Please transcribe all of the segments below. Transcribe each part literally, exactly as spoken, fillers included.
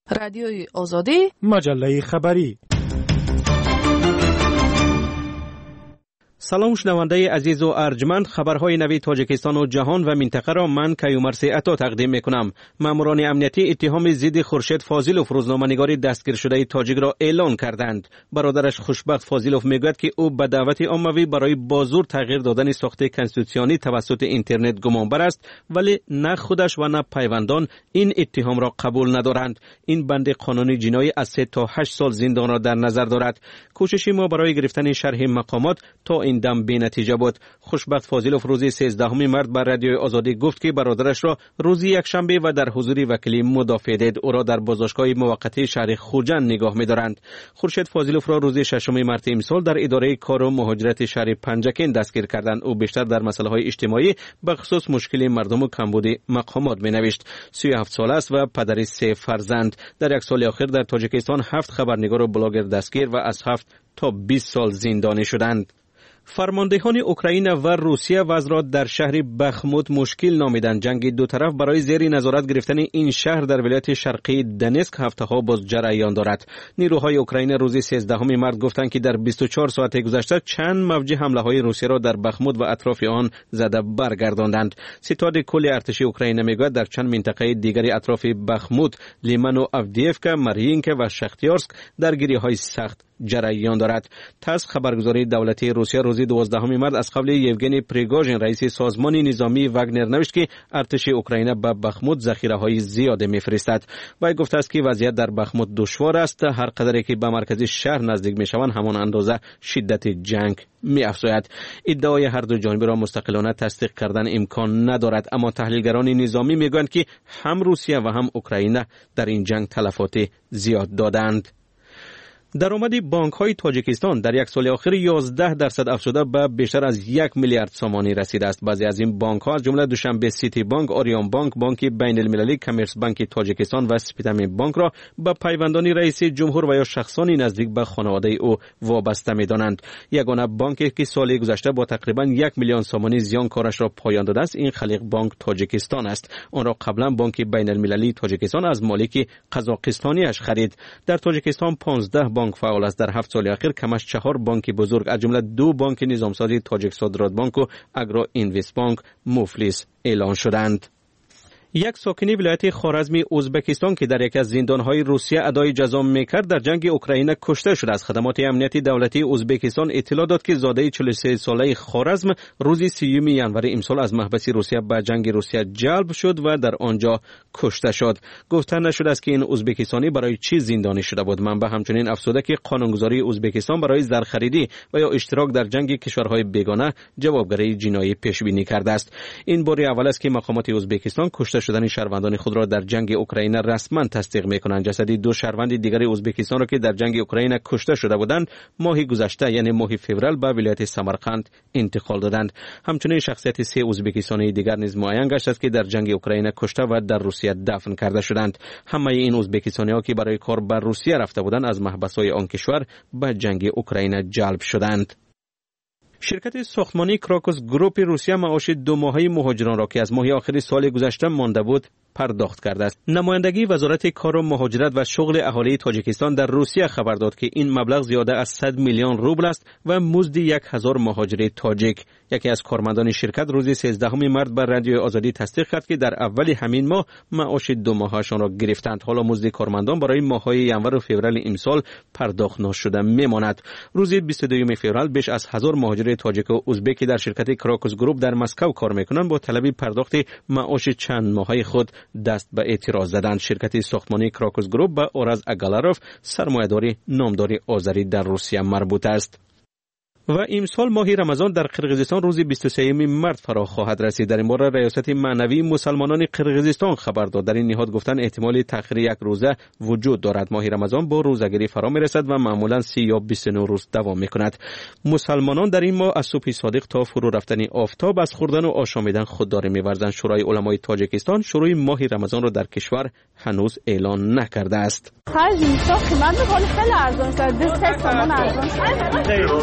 رادیوی آزادی، مجله خبری. سلام شنونده عزیز و ارجمند، خبرهای نوی تاجیکستان و جهان و منطقه را من کیومرث عطا تقدیم میکنم. ماموران امنیتی اتهام ضد خورشید فاضلوف روزنامه‌نگار دستگیر شده تاجیک را اعلان کردند. برادرش خوشبخت فاضلوف میگوید که او به دعوت عمومی برای بازور تغییر دادن ساخت کنستیتوسیونی توسط اینترنت گمانبر است، ولی نه خودش و نه پیوندان این اتهام را قبول ندارند. این بند قانونی جنایی از سه تا هشت سال زندان را در نظر دارد. کوشش ما برای گرفتن شرح مقامات تا این دم بی نتیجه بود. خوشبخت فاضلوف روز سیزدهم مارس بر رادیوی آزادی گفت که برادرش را روز یکشنبه و در حضور وکیل مدافع دید. او را در بازداشتگاه موقتی شهر خوجند نگاه می‌دارند. خورشید فاضلوف را روز ششم مارس امسال در اداره کار و مهاجرت شهر پنجکین دستگیر کردند. او بیشتر در مسائل اجتماعی به خصوص مشکل مردم و کمبود مقامات می‌نوشت. سی و هفت ساله است و پدر سه فرزند. در یک سال اخیر در تاجیکستان هفت خبرنگار و بلاگر دستگیر و از هفت تا بیست سال زندانی شدند. فرماندهان اوکراین و روسیه وضع را در شهر بخموت مشکل نامیدند. جنگ دو طرف برای زیر نظارت گرفتن این شهر در ولایت شرقی دنسک هفته ها باز جریان دارد. نیروهای اوکراین روز سیزدهم مارس گفتند که در بیست و چهار ساعت گذشته چند موج حمله های روسیه را در بخموت و اطراف آن زده برگرداندند. ستاد کل ارتش اوکراین میگوید در چند منطقه دیگری اطراف بخموت، لیمن و افدیفکا، مارینکا و شختیارسک درگیری‌های سخت جریان دارد. تاس خبرگزاری دولتی روسیه روز دوازدهم مارس از قبل یوگنی پریگوژین رئیس سازمان نظامی واگنر نوشت که ارتش اوکراین به بخموت ذخیره‌های زیاد می‌فرستد. وی گفته است که وضعیت در بخموت دشوار است. هر قدری که به مرکز شهر نزدیک می‌شوند همان اندازه شدت جنگ می‌افزاید. ادعای هر دو جانب را مستقلانه تصدیق کردن امکان ندارد، اما تحلیلگران نظامی می‌گویند که هم روسیه و هم اوکراین در این جنگ تلفات زیاد دادند. درآمد بانک‌های تاجیکستان در یک سال اخیر یازده درصد افزوده به بیشتر از یک میلیارد سامانی رسیده است. بعضی از این بانک‌ها از جمله دوشنبه سیتی بانک، آریان بانک، بانک بین المللی، کامرس بانک تاجیکستان و سپیدم بانک را به پیوندان رئیس جمهور و یا شخصانی نزدیک به خانواده او وابسته می‌دانند. یگانه بانکی که سال گذشته با تقریباً یک میلیون سامانی زیان کارش را پایان داده است، این خلیق بانک تاجیکستان است. آن را قبلا بانک بین المللی تاجیکستان از مالک قزاقستانیش خرید. در تاجیکستان پانزده بانک فعال است. در هفت سال اخیر کمش چهار بانک بزرگ از جمله دو بانک نظامسازی تاجیک صادرات بانک و اگرو اینوست بانک مفلس اعلان شدند. یک ساکن ولایت خوارزم ازبکستان که در یک از زندانهای روسیه ادای جزا میکرد در جنگ اوکراین کشته شده است. خدمات امنیتی دولتی ازبکستان اطلاع داد که زاده چهل و سه ساله خوارزم روز سیوم ژانویه امسال از محبس روسیه به جنگ روسیه جلب شد و در آنجا کشته شد. گفته نشده است که این ازبکستانی برای چی زندانی شده بود. منبع همچنین افزوده که قانونگذاری ازبکستان برای زرخریدی و یا اشتراک در جنگ کشورهای بیگانه جوابگری جنایی پیش بینی کرده است. این بار اول است که مقامات ازبکستان کشته شدن شهروندان خود را در جنگ اوکراین رسما تصدیق می‌کنند. جسد دو شهروند دیگر ازبکستان را که در جنگ اوکراین کشته شده بودند ماه گذشته یعنی ماه فوریه به ولایت سمرقند انتقال دادند. همچنین شخصیت سه ازبکستانی دیگر نیز معین گشت است که در جنگ اوکراین کشته و در روسیه دفن کرده شدند. همه این ازبکستانی‌ها که برای کار به روسیه رفته بودند از محبس‌های آن کشور به جنگ اوکراین جلب شدند. شرکت ساختمانی کراکوس گروپ روسیه معاش دو ماهه مهاجران را که از ماه آخر سال گذشته مانده بود پرداخت کرده است. نمایندگی وزارت کار و مهاجرت و شغل اهالی تاجیکستان در روسیه خبر داد که این مبلغ زیاده از صد میلیون روبل است و مزد یک هزار مهاجر تاجیک. یکی از کارمندان شرکت روز سیزدهم مارس بر رادیوی آزادی تصدیق کرد که در اول همین ماه معاش دو ماهشان را گرفتند. حالا مزد کارمندان برای ماه‌های ژانویه و فوریه امسال پرداخت نشده میماند. روز بیست و دوم فوریه بیش از هزار مهاجر تاجیک و ازبک در شرکت کراکوس گروپ در مسکو کار میکنند با طلب پرداخت معاش چند ماهه خود دست به اعتراض زدند. شرکت ساختمانی کراکوس گروپ به اورز اگالاروف سرمایه‌دار نامدار آذری در روسیه مربوط است. و امسال ماه رمضان در قرقیزستان روز بیست و سوم مارس فرا خواهد رسید. در این باره ریاست معنوی مسلمانان قرقیزستان خبر داد. در این نهاد گفتن احتمال تأخیر یک روزه وجود دارد. ماه رمضان با روزگیری فرا میرسد و معمولا سی یا بیست و نه روز دوام میکند. مسلمانان در این ماه از صبح صادق تا فرو رفتن آفتاب از خوردن و آشامیدن خودداری می‌ورزند. شورای علمای تاجیکستان شروع ماه رمضان را در کشور هنوز اعلان نکرده است. خرج میشه قیمت خیلی ارزان شده. سه تومن ارزان شده.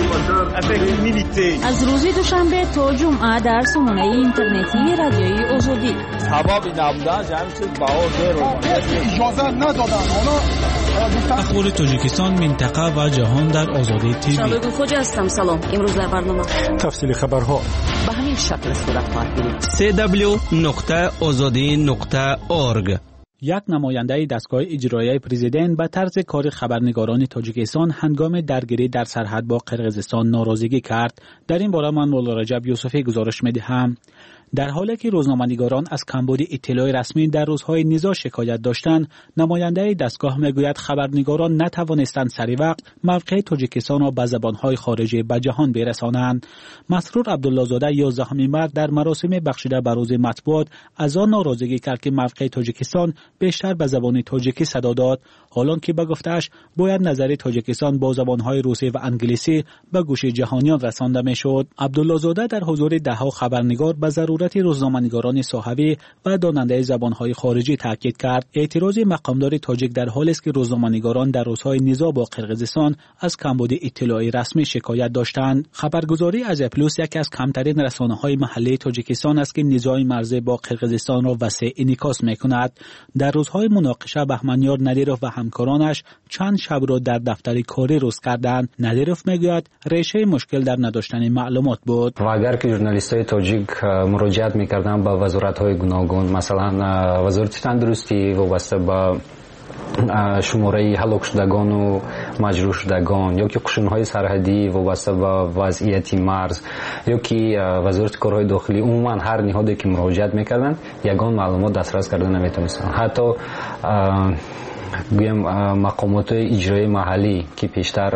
از روز دوشنبه تا جمعه در سامانه اینترنتی رادیوی آزادی. سبب نبودن جمعیت باور اجازه ندادن. اخبار تاجیکستان، منطقه و جهان در آزادی تیوی. شبگون خوجا هستم. سلام. امروز در برنامه تفصیل خبرها به همین شکل صورت خواهد گرفت. سی دبلیو نقطه آزادی نقطه اورگ. یک نماینده دستگاه اجرایی پرزیدنت به طرز کار خبرنگاران تاجیکستان هنگام درگیری در سرحد با قرقیزستان ناراضگی کرد. در این باره من مولا رجب یوسفی گزارش می‌دهم. در حالی که روزنامه‌نگاران از کمبود اطلاع رسمی در روزهای نزاع شکایت داشتند، نماینده دستگاه میگوید خبرنگاران نتوانستند سری وقت موقع تاجیکستان را به زبانهای خارجی به جهان برسانند. مسرور عبدالله زاده یازدهم مارس در مراسم بخشیده به روز مطبوعات از آن ناراضگی کرد که موقع تاجیکستان بیشتر به زبان تاجیکی صدا داد، حالان که به گفته‌اش باید نظر تاجیکستان با زبانهای روسی و انگلیسی به گوش جهانیان رسانده میشد. عبدالله زاده در حضور ده‌ها خبرنگار به ضرورت روزنامه‌نگاران صحوی و داننده زبانهای خارجی تاکید کرد. اعتراض مقامدار تاجیک در حالی است که روزنامه‌نگاران در روزهای نزاع با قرقیزستان از کمبود اطلاعی رسمی شکایت داشتند. خبرگزاری از پلوس یکی از کمترین رسانه‌های محلی تاجیکستان است که نزاع مرزی با قرقیزستان را وسیع انعکاس می‌کند. در روزهای مناقشه بهمنیار ندیروف و همکارانش چند شب را در دفتر کاری روز کردند. ندیروف میگوید ریشه مشکل در نداشتن معلومات بود. و اگر که ژورنالیست‌های تاجیک مراجعت می‌کردند به وزارت‌های گوناگون، مثلا وزارت تندرستی وابسته به شماره هلاک شدگان و مجروح شدگان، یا که قشون‌های سرحدی وابسته به وضعیت مرز، یا که وزارت کارهای داخلی، عموما هر نهادی که مراجعت می‌کردند یگان معلومات دسترس کردن نمی‌تونستند. حتی گویم مقامات اجرایی محلی که پیشتر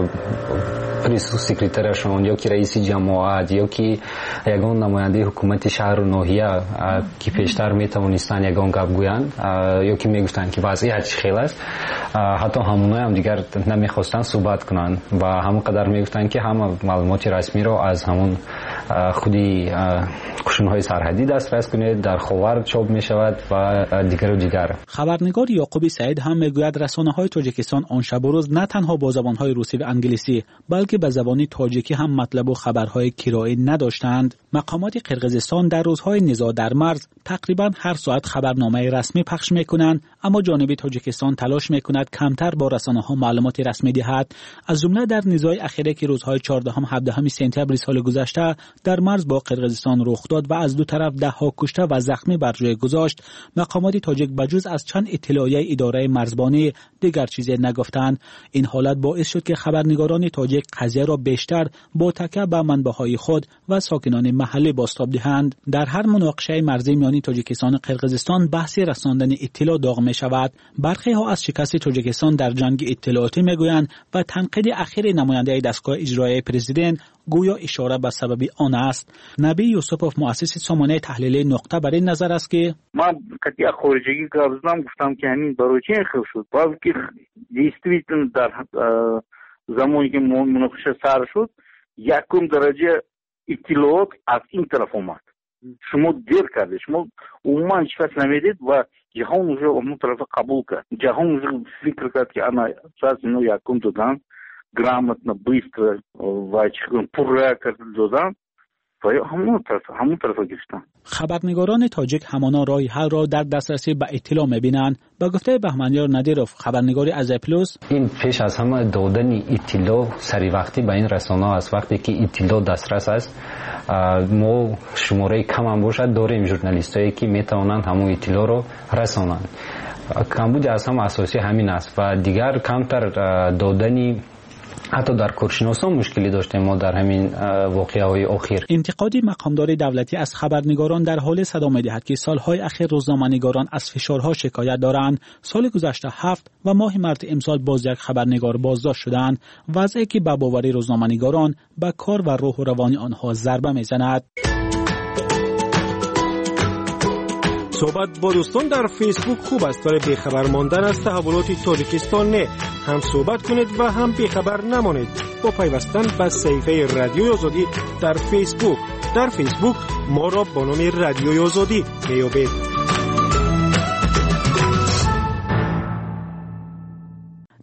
پریس سکرترشون یا که رئیس جماعت یا که یگان نماینده حکومت شهر و ناحیه که پیشتر میتوانستن یگان گپ گویند یا که میگفتن که وضعیت چه خیلی است، حتی همونها هم دیگر نمیخواستن صحبت کنند و همون قدر میگفتن که همه معلومات رسمی رو از همون خودی قشون‌های سرحدی دسترس کنید، در خاور چاپ میشود و دیگر و دیگر. خبرنگار یعقوب سعید هم میگوید رسانه‌های تاجیکستان آن شب و روز نه تنها با زبان‌های روسی و انگلیسی بلکه به زبان تاجیکی هم مطلب و خبرهای کرایی نداشتند. مقامات قرقیزستان در روزهای نزاع در مرز تقریبا هر ساعت خبرنامه رسمی پخش میکنند، اما جانب تاجیکستان تلاش میکند کمتر با رسانه‌ها معلومات رسمی دهد. از جمله در نزاع اخیری که روزهای چهاردهم هفدهم سپتامبر سال گذشته در مرز با قرقیزستان رخ داد و از دو طرف ده ها کشته و زخمی بر جای گذاشت، مقامات تاجیک بجز از چند اطلاعیه اداره مرزبانی دیگر چیزی نگفتند. این حالت باعث شد که خبرنگاران تاجیک قضیه را بیشتر با تکیه به منبع‌های خود و ساکنان محلی بازتاب دهند. در هر مناقشه مرزی میان تاجیکستان و قرقیزستان بحث رساندن اطلاع داغ می شود. برخی ها از شکست تاجیکستان در جنگ اطلاعاتی میگویند و تنقید اخیر نماینده دستگاه اجرایی پرزیدنت گویا اشاره به سبب آن است. نبی یوسفوف مؤسس سامانه تحلیلی نقطه بر این نظر است که من قطعا خارجی گفتم گفتم که همین برای چه خیلی شد، بلکه دیستریتن در زمانی که مناقشه سر شد یکم درجه اطلاعات از این طرف اومد. شما دیر کردید، شما عموما هیچ کس نمیدید و جهان уже اون طرف قبول کرد. جهان уже فکر کرد که انا сейчас اینو یکم دادن грамотно, быстро و پره دادن و همون طرف همون طرف گشتن. خبرنگاران تاجیک همانا راه حل را در دسترسی به اطلاع می‌بینند. با گفته بهمنیار ندیروف خبرنگاری از پلوس، این پیش از همه دادن اطلاع سری وقتی به این رسانه‌ها است. وقتی که اطلاع دسترس است ما شماره کم هم باشد داریم ژورنالیستایی که میتوانند همون اطلاع رو رسانند. کمبود از هم اساسی همین است و دیگر کمتر دادن حتی در کارشناسان مشکلی داشتیم ما در همین واقعه‌های اخیر. انتقادی مقامدار دولتی از خبرنگاران در حال صدا می‌دهد که سالهای اخیر روزنامه‌نگاران از فشارها شکایت دارند. سال گذشته هفت و ماه مارس امسال باز یک خبرنگار بازداشت شدند، وضعی که به باور روزنامه‌نگاران به کار و روح و روان آنها ضربه می‌زند. صحبت با دوستان در فیسبوک خوب است، ولی بیخبر ماندن از تحولات تاجیکستان نه. هم صحبت کنید و هم بیخبر نمانید با پیوستن به صفحه رادیوی آزادی در فیسبوک. در فیسبوک ما را با نام رادیوی آزادی میابید.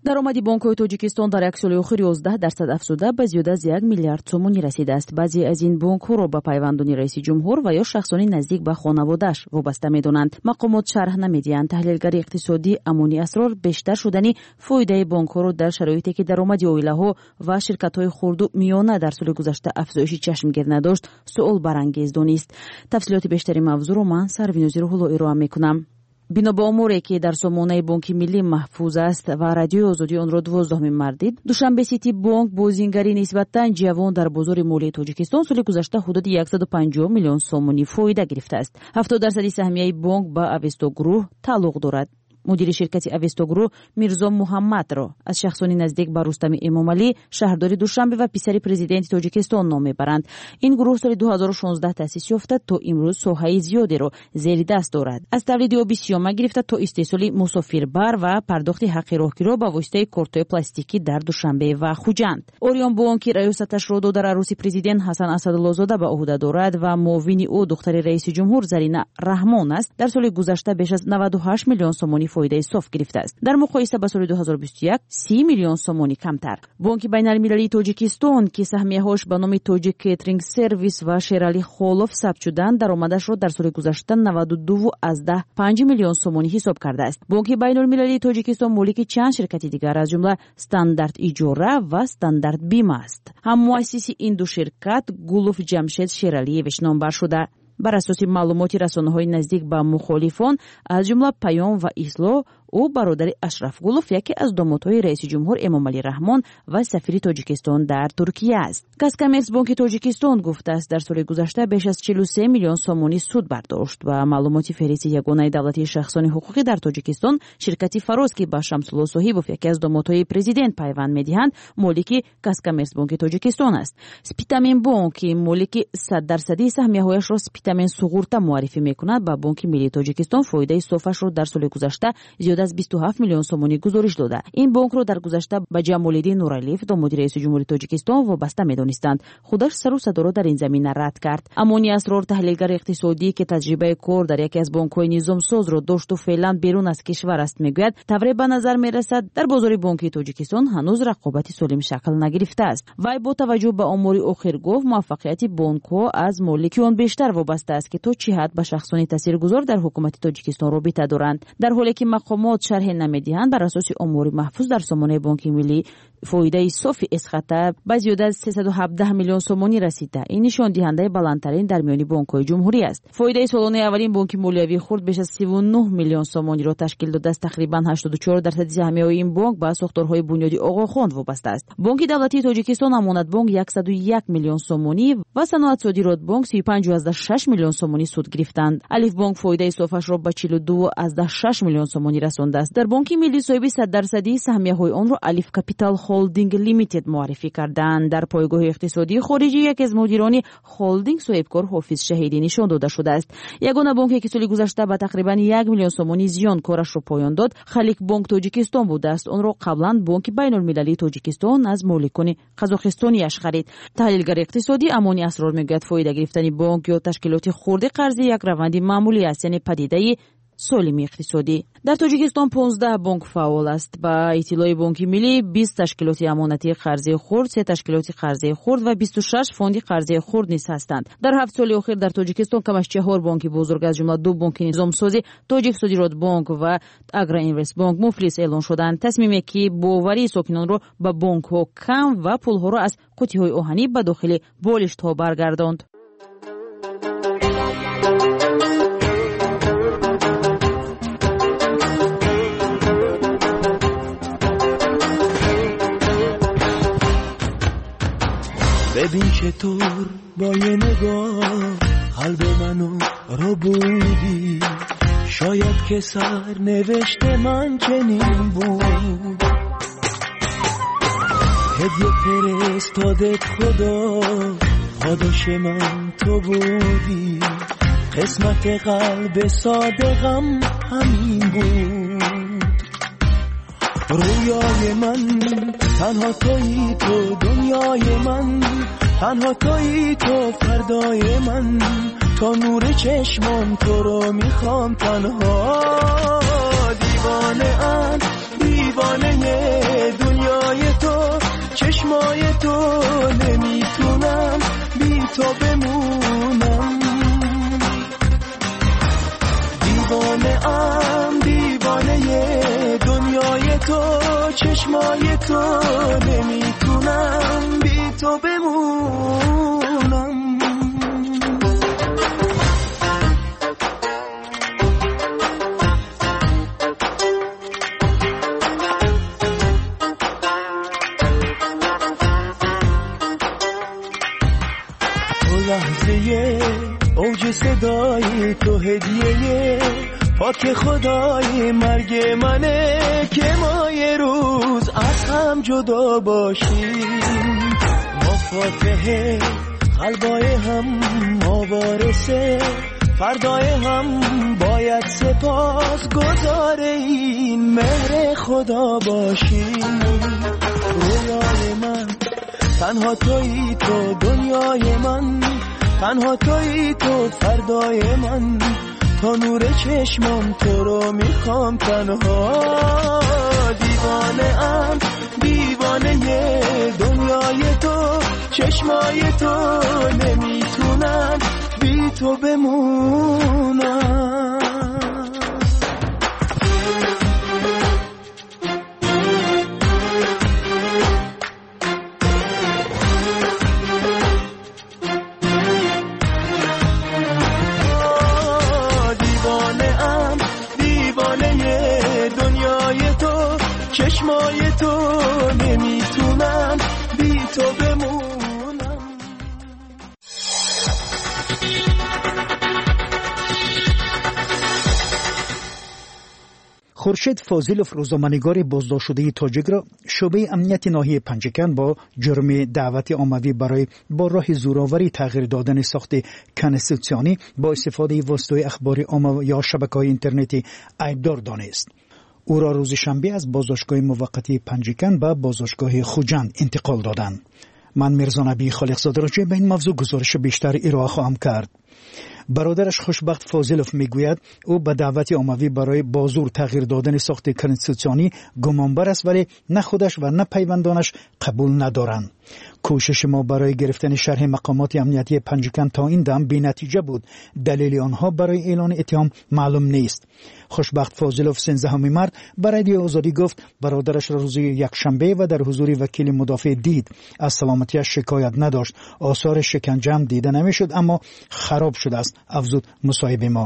даромади бонкҳои тоҷикистон дар як соли охир ёздаҳ дарсад афзуда ба зиёда аз як миллиард сомонӣ расидааст. баъзе аз ин бонкҳоро ба пайвандони раиси ҷумҳур ва ё шахсони наздик ба хонаводааш вобаста медонанд. мақомот шарҳ намедиҳанд. таҳлилгари иқтисодӣ Амони Асрор бештар шудани фоидаи бонкҳоро дар шароите ки даромади оилаҳо ва ширкатҳои хурду миёна дар соли гузашта афзоиши чашмгир надошт суол барангез донист. тафсилоти бештари мавзӯъро ман Сарвинози Рӯҳулло ироа мекунам. бино ба омуре ки дар сомонаи бонки миллӣ маҳфуз аст ва радиои озодӣ онро дувоздуҳумин мардид, душанбе сити бонк бозингари нисбатан ҷавон дар бозори молияи тоҷикистон соли гузашта ҳудуди яксаду панҷоҳ миллион сомонӣ фоида гирифтааст. ҳафтод дарсади саҳмияи бонк ба Авесто Груҳ тааллуқ дорад. мудири ширкати Авесто Груҳ Мирзо Муҳаммадро аз шахсони наздик ба Рустами Эмомалӣ, шаҳрдори Душанбе ва писари президенти Тоҷикистон ном мебаранд. ин гурӯҳ соли ду ҳазору шонздаҳ таъсис ёфта, то имрӯз соҳаи зиёдеро зери даст дорад. аз тавлиди оби сиёма гирифта то истеҳсоли мусофирбар ва пардохти ҳаққи роҳгиро ба воситаи кортҳои пластикӣ дар Душанбе ва Хуҷанд. Орион Бонки раёсаташро дар аруси президент Ҳасан Асадуллозода ба оҳда дорад ва муовини ӯ духтари раиси ҷумҳур Зарина Раҳмон аст. дар соли гузашта беш аз наваду ҳашт миллион сомонӣ фоидаи соф гирифтааст. дар муқоиса ба соли ду ҳазору бисту як си миллион сомонӣ камтар. бонки байналмилалии Тоҷикистон ки саҳмияҳош ба номи Тоҷик Кетринг Сервис ва Шерали Холов сабт шуданд, даромадашро дар соли гузашта наваду ду аз даҳ панҷ миллион сомонӣ ҳисоб кардааст. бонки байналмилалии Тоҷикистон молики чанд ширкати дигар аз ҷумла Стандарт Иҷора ва Стандарт Бима аст. ҳаммуассиси ин ду ширкат Гулов Ҷамшед Шералиевич номбар шуда. бар асоси маълумоти расонаҳои наздик ба мухолифон аз ҷумла Паём ва Исло, ӯ бародари Ашраф Гулов яке аз домодҳои раиси ҷумҳур Эмомалӣ Раҳмон ва сафири Тоҷикистон дар Туркия аст. Каскамерцбонки Тоҷикистон гуфтааст дар соли гузашта беш аз чилу се миллион сомонӣ суд бардошт. Ба маълумоти феҳристи ягонаи давлатии шахсони ҳуқуқӣ дар Тоҷикистон, ширкати Фароз ки ба Шамсулло Соҳибов яке аз домодҳои президент пайванд медиҳанд, молики Каскамерцбонки Тоҷикистон аст. Спитамен бонк ки молики сад дарсади саҳмияҳояшро Спитамен суғурта муаррифӣ мекунад, ба Бонки Миллии Тоҷикистон фоидаи софашро дар соли гузашта зиёда аз бисту ҳафт миллион сомонӣ гузориш дода. ин бонкро дар гузашта ба Ҷамолиддин Нуралиев, домоди раиси ҷумҳури Тоҷикистон, вобаста медонистанд. худаш сару садоро дар ин замина рад кард. Амони Асрор, таҳлилгари иқтисодӣ ки таҷрибаи кор дар яке аз бонкҳои низомсозро дошту феълан берун аз кишвар аст, мегӯяд, тавре ба назар мерасад дар бозори бонкии Тоҷикистон ҳанӯз рақобати солим шакл нагирифтааст. вай бо таваҷҷӯҳ ба омори охир гуфт, муваффақияти бонкҳо аз молики он бештар вобаста аст ки то чӣ ҳад ба шахсони таъсиргузор дар ҳукумати Тоҷикистон робита доранд. дар ҳоле ки мақомот шарҳе намедиҳанд, бар асоси омори маҳфуз дар сомонаи Бонки Миллӣ фоидаи софи эсхата ба зиёда аз сесаду ҳабдаҳ миллион сомонӣ расида. ин нишондиҳандаи баландтарин дар миёни бонкҳои ҷумҳурӣ аст. фоидаи солонаи аввалин Бонки молиявии хурд беш аз сиву нӯҳ миллион сомониро ташкил додааст. тақрибан ҳаштоду чор дарсади саҳмияҳои ин бонк ба сохторҳои бунёди Оғохонд вобаста аст. Бонки давлатии Тоҷикистон Амонатбонк яксаду як миллион сомонӣ ва Саноатсодиротбонк сию панҷ аз даҳ шаш миллион сомонӣ суд гирифтанд. Алифбонк фоидаи софашро ба чилу ду аз даҳ шаш миллион сомонӣ расондааст. дар Бонки Миллӣ соҳиби сад дарсади саҳмияҳои онро Алиф Капитал Холдинг Лимитед муаррифӣ карданд. дар пойгоҳи иқтисодии хориҷӣ яке аз мудирони холдинг соҳибкор Ҳофиз Шаҳидӣ нишон дода шудааст. ягона бонке ки соли гузашта ба тақрибан як миллион сомонӣ зиён корашро поён дод, Халикбонк Тоҷикистон будааст. онро қаблан Бонки Байнулмилалии Тоҷикистон аз моликони қазоқистониаш харид. таҳлилгари иқтисодӣ Амони Асрор мегӯяд, фоида гирифтани бонк ё ташкилоти хурди қарзӣ як раванди маъмулӣ аст, яъне падидаи солими иқтисодӣ. дар Тоҷикистон понздаҳ бонк фаъол аст. ба иттилои Бонки Миллӣ бист ташкилоти амонатии қарзии хурд, се ташкилоти қарзии хурд ва бисту шаш фонди қарзии хурд низ ҳастанд. дар ҳафт соли охир дар Тоҷикистон кам аз чаҳор бонки бузург аз ҷумла ду бонки низомсозӣ Тоҷиксодиротбонк ва Агроинвестбонк муфлис эълон шуданд. тасмиме ки боварии сокинонро ба бонкҳо кам ва пулҳоро аз қуттиҳои оҳанӣ ба дохили болиштҳо баргардонд. ببین چطور با یه نگاه قلب منو رو بودی، شاید که سر نوشته من چنین بود. هدیه فرستادت خدا، پاداش من تو بودی، قسمت قلب صادقم همین بود. رویای من تنها تویی، تو دنیای من تنها تویی، تو فردای من، تا نور چشمام تو رو میخوام تنها. دیوانه ام بی دیوانه دنیای تو، چشمای تو، نمیتونم بی تو بمونم. دیوانه ام دیوانه دنیای تو، چشمای تو، نمیتونم بی تو بمونم. لحظه اوج صدای تو هدیه پاک خدای مرگ منه که ما یه روز از هم جدا باشیم. ما فاتحه قلبای هم، ما وارثه فردای هم، باید سپاس گزار این مهر خدا باشیم. رویای من تنها تویی تو، دنیای من تنها تویی تو، فردای من تا نور چشمم تو رو میخوام تنها. دیوانه ام دیوانه دنیای تو، چشمای تو، نمیتونم بی تو بمونم. چشمای تو، نمیتونم بی تو بمونم. خورشید فاضلوف، روزنامه‌نگار بازداشت شده تاجیک را شعبه امنیت ناحیه پنجکن با جرم دعوت عمومی برای با راه زورآوری تغییر دادن ساخت کنستیتوسیونی با استفاده واسطه اخبار عامه یا شبکه‌های اینترنتی ایبدار دانست. او را روز شنبه از بازداشتگاه موقتی پنجکن به بازداشتگاه خوجند انتقال دادند. من میرزا نبی خالقزاده راجع به این موضوع گزارش بیشتر ارائه خواهم کرد. برادرش خوشبخت فاضلوف میگوید او به دعوت عمومی برای بازور تغییر دادن ساخت کنستیتوسیونی گمانبر است، ولی نه خودش و نه پیوندانش قبول ندارند. کوشش ما برای گرفتن شرح مقامات امنیتی پنجکن تا این دم بی نتیجه بود. دلیل آنها برای اعلان اتهام معلوم نیست. خوشبخت فاضلوف سیزدهمین مرد برای رادیو آزادی گفت برادرش را روز یکشنبه و در حضور وکیل مدافع دید. از سلامتیش شکایت نداشت. آثار شکنجه هم دیده نمیشد، اما خراب شده است. افزود مصاحبه ما.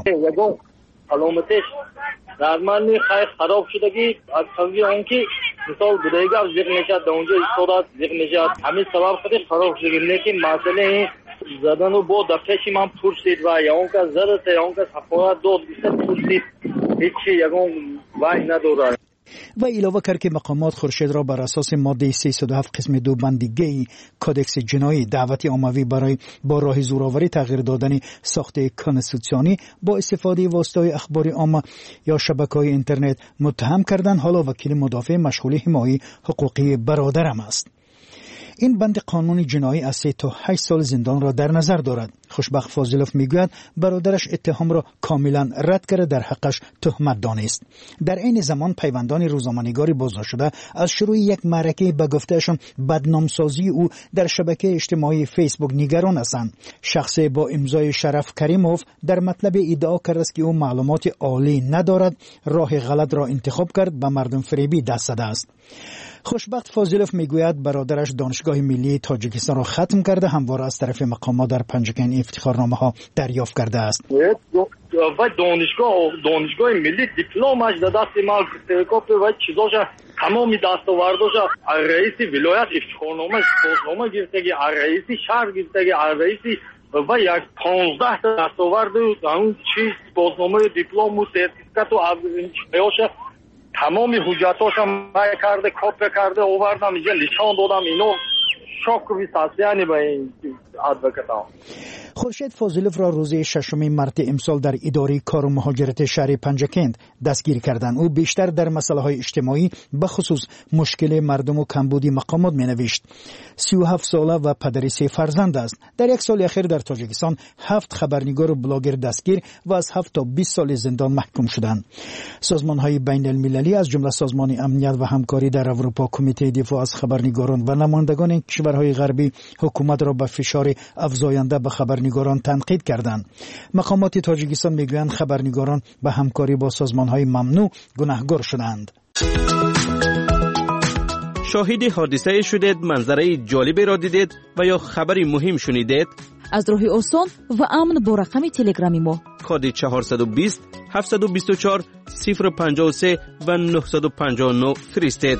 سلامتش درمانی خیلی خراب شدگی از سوی اون که مثال بودایگاه زیر نشد در اونجا استودات زیر نشد همین سبب خودش خراب شدگی. لیکن مسئله زدن و با دفعشی من پرسید و یا اون که زدت یا اون که سفارت داد بیشتر پرسید هیچی یکون وحی نداره. و علاوه کرد که مقامات خورشید را بر اساس ماده سیصد و هفت قسم دو بند گی کودکس جنایی دعوت عمومی برای با راه زورآوری تغییر دادن ساخت کنستیتوسیونی با استفاده واسطه اخبار عامه یا شبکه‌های اینترنت متهم کردند. حالا وکیل مدافع مشغول حمایت حقوقی برادرم است. این بند قانون جنایی از سه تا هشت سال زندان را در نظر دارد. خوشبخت فاضلوف میگوید برادرش اتهام را کاملا رد کرده، در حقش تهمت دانست. در این زمان پیوندان روزنامه‌نگاری بازداشت شده از شروع یک معرکه به گفتهشان بدنامسازی او در شبکه اجتماعی فیسبوک نگران هستند. شخص با امضای شرف کریموف در مطلب ادعا کرد است که او معلومات عالی ندارد، راه غلط را انتخاب کرد، به مردم فریبی دست زده است. خوشبخت فاضلوف میگوید برادرش دانشگاه ملی تاجیکستان را ختم کرده، همواره از طرف مقامات در پنجکن افتخارنامه ها دریافت کرده است. و دانشگاه دانشگاه ملی دیپلمش در دست ما گرفته و چیزاش تمامی دستاورداش رئیس ولایت افتخارنامه سپاسنامه گرفته، رئیس شهر گرفته، رئیس و یک پانزده تا دستاورد اون چیز سپاسنامه دیپلم و سرتیفیکات و ایاش تمامی حجتاشم بای کرده، کپی کرده، آوردم اینجا نشان دادم. اینو شوک و ویساسیانی با این ادوکتا. خورشید فاضلوف را روز ششم مارس امسال در اداره کار و مهاجرت شهر پنجکند دستگیر کردند. او بیشتر در مسائل اجتماعی به خصوص مشکل مردم و کمبودی مقامات می‌نوشت. سی و هفت ساله و پدر سه فرزند است. در یک سال اخیر در تاجیکستان هفت خبرنگار و بلاگر دستگیر و از هفت تا بیست سال زندان محکوم شدند. سازمان‌های بین‌المللی از جمله سازمان امنیت و همکاری در اروپا، کمیته دفاع از خبرنگاران و نمایندگان کشورهای غربی حکومت را به فشار افزاینده به خبرنگاران تنقید کردند. مقامات تاجیکستان میگویند خبرنگاران به همکاری با سازمان‌های ممنوع گناهکار شدند. شاهد حادثه شدید، منظره جالبی را دیدید و یا خبری مهم شنیدید؟ از راه آسان و امن با رقم تلگرامی ما کد چهارصد و بیست هفتصد و بیست و چهار صفر پنجاه و سه و نهصد و پنجاه و نه فرستید.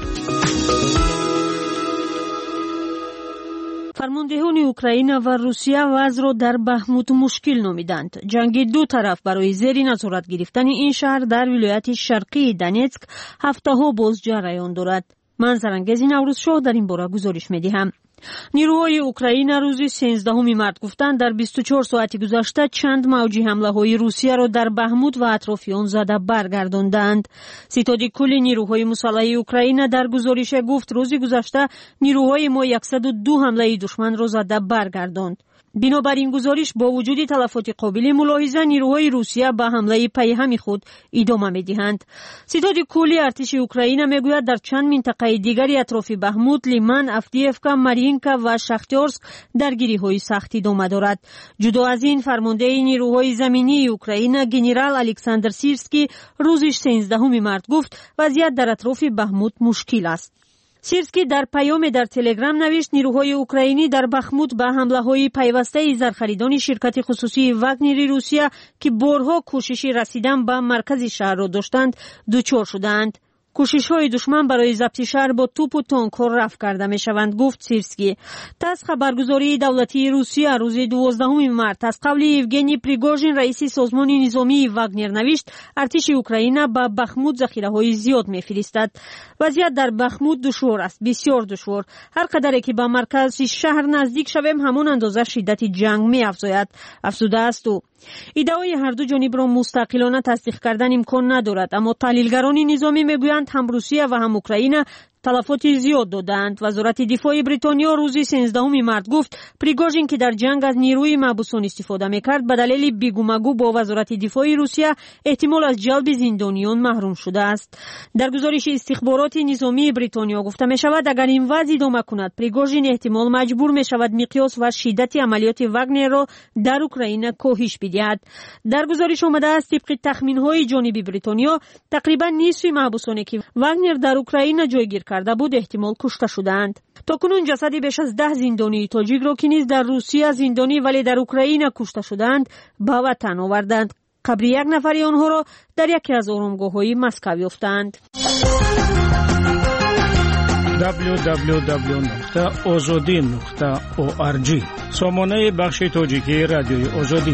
فرماندهان اوکراین و روسیه وضع را در بخموت مشکل نامیدند. جنگ دو طرف برای زیر نظارت گرفتن این شهر در ولایت شرقی دونتسک هفته‌ها باز جریان دارد. من زرنگز نوروز شاه در این باره گزارش می‌دهم. نیروهای اوکراین روز سیزدهم مارس گفتند در بیست و چهار ساعت گذشته چند موج حمله‌های روسیه را در بخموت و اطراف آن زده برگرداندند. ستاد کل نیروهای مسلح اوکراین در گزارش گفت روز گذشته نیروهای ما صد و دو حمله دشمن را زده برگرداند. بنابراین گزارش با وجود تلفات قابل ملاحظه نیروهای روسیه به حمله پیهم خود ادامه می‌دهند. ستاد کلی ارتش اوکراین میگوید در چند منطقه دیگری اطراف بخموت، لیمان، افدیفکا، مارینکا و شختیارسک درگیری‌های سخت ادامه دارد. جدا از این، فرمانده نیروهای زمینی اوکراین گنرال الکساندر سیرسکی روز سیزدهم مارس گفت وضعیت در اطراف بخموت مشکل است. سیرسکی در پیام در تلگرام نوشت نیروهای اوکراینی در بخموت به حمله‌های پیوسته زرخریدان شرکت خصوصی واگنر روسیه که بارها کوشش رسیدن به مرکز شهر را داشتند دچار شدند. کوشش‌های دشمن برای ضبط شهر با توپ و تانک‌ها رفع کرده می‌شوند، گفت سیرسکی. تاس خبرگزاری دولتی روسیه روز دوازدهم مارس از قول یوگنی پریگوژین رئیس سازمان نظامی واگنر نوشت ارتش اوکراین به بخموت ذخیره‌های زیاد می‌فرستد. وضعیت در بخموت دشوار است، بسیار دشوار. هر قدر که به مرکز شهر نزدیک شویم همان اندازه شدت جنگ می‌افزاید، افزوده است او. ایده‌های هر دو جانب را مستقلانه تصدیق کردن امکان ندارد، اما تحلیلگران نظامی میگویند هم روسیه و هم اوکراین تلفات زیاد دادند. وزارت دفاع بریتانیا روز سیزدهم مارس گفت پریگوژین که در جنگ از نیروی محبوسان استفاده میکرد به دلیل بیگومگو با وزارت دفاع روسیه احتمال از جلب زندانیان محروم شده است. در گزارش استخبارات نظامی بریتانیا گفته می شود اگر این وضع ادامه کند پریگوژین احتمال مجبور می شود مقیاس و شدت عملیات واگنر را در اوکراین کاهش بدهد. در گزارش آمده است طبق تخمین های جانبی بریتانیا تقریبا نصف محبوسانی که واگنر در اوکراین جایگیر کرده بود احتمال کشته شدند. تاکنون جسد بیش از ده زندانی تاجیک را که نیز در روسیه زندانی ولی در اوکراین کشته شدند به وطن آوردند. قبر یک نفری آنها را در یکی از آرامگاه‌های مسکو یافتند. دبلیو دبلیو دبلیو نقطه آزادی نقطه او آر جی سامانه بخش تاجیکی رادیوی آزادی.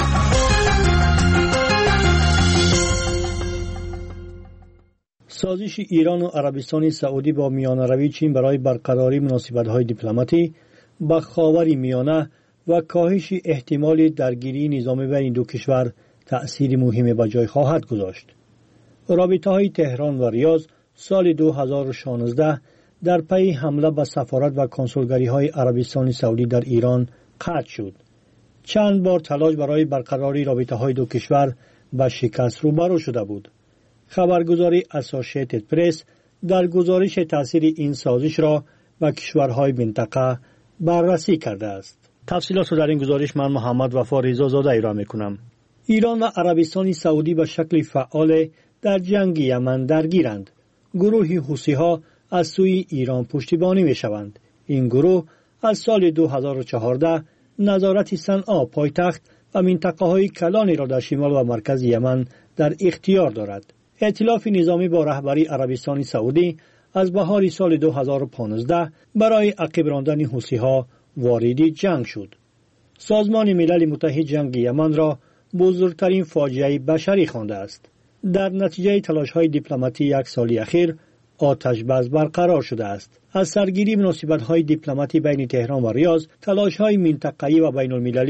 سازش ایران و عربستان سعودی با میانه‌روی چین برای برقراری مناسبت‌های دیپلماتی با خاور میانه و کاهش احتمال درگیری نظامی بین دو کشور تأثیر مهمی به جای خواهد گذاشت. رابطه‌های تهران و ریاض سال دو هزار و شانزده در پی حمله به سفارت و کنسولگری‌های عربستان سعودی در ایران قطع شد. چند بار تلاش برای برقراری رابطه‌های دو کشور به شکست روبرو شده بود. خبرگزاری اسوسییتد پرس در گزارش تاثیر این سازش را به کشورهای منطقه بررسی کرده است. تفصیلات را در این گزارش من محمد وفا رضا زاده ارائه می‌کنم. ایران و عربستان سعودی به شکل فعال در جنگ یمن درگیرند. گروه حوثی‌ها از سوی ایران پشتیبانی می‌شوند. این گروه از سال دو هزار و چهارده نظارت صنعا پایتخت و منطقه‌های کلانی را در شمال و مرکز یمن در اختیار دارد. ائتلاف نظامی با رهبری عربستان سعودی از بهار سال دو هزار و پانزده برای عقب راندن حوثی‌ها وارد جنگ شد. سازمان ملل متحد جنگ یمن را بزرگترین فاجعه بشری خوانده است. در نتیجه تلاش‌های دیپلماتی یک سال اخیر آتش بس برقرار شده است. از سرگیری مناسبت‌های دیپلماتی بین تهران و ریاض، تلاش‌های منطقه‌ای و بین‌المللی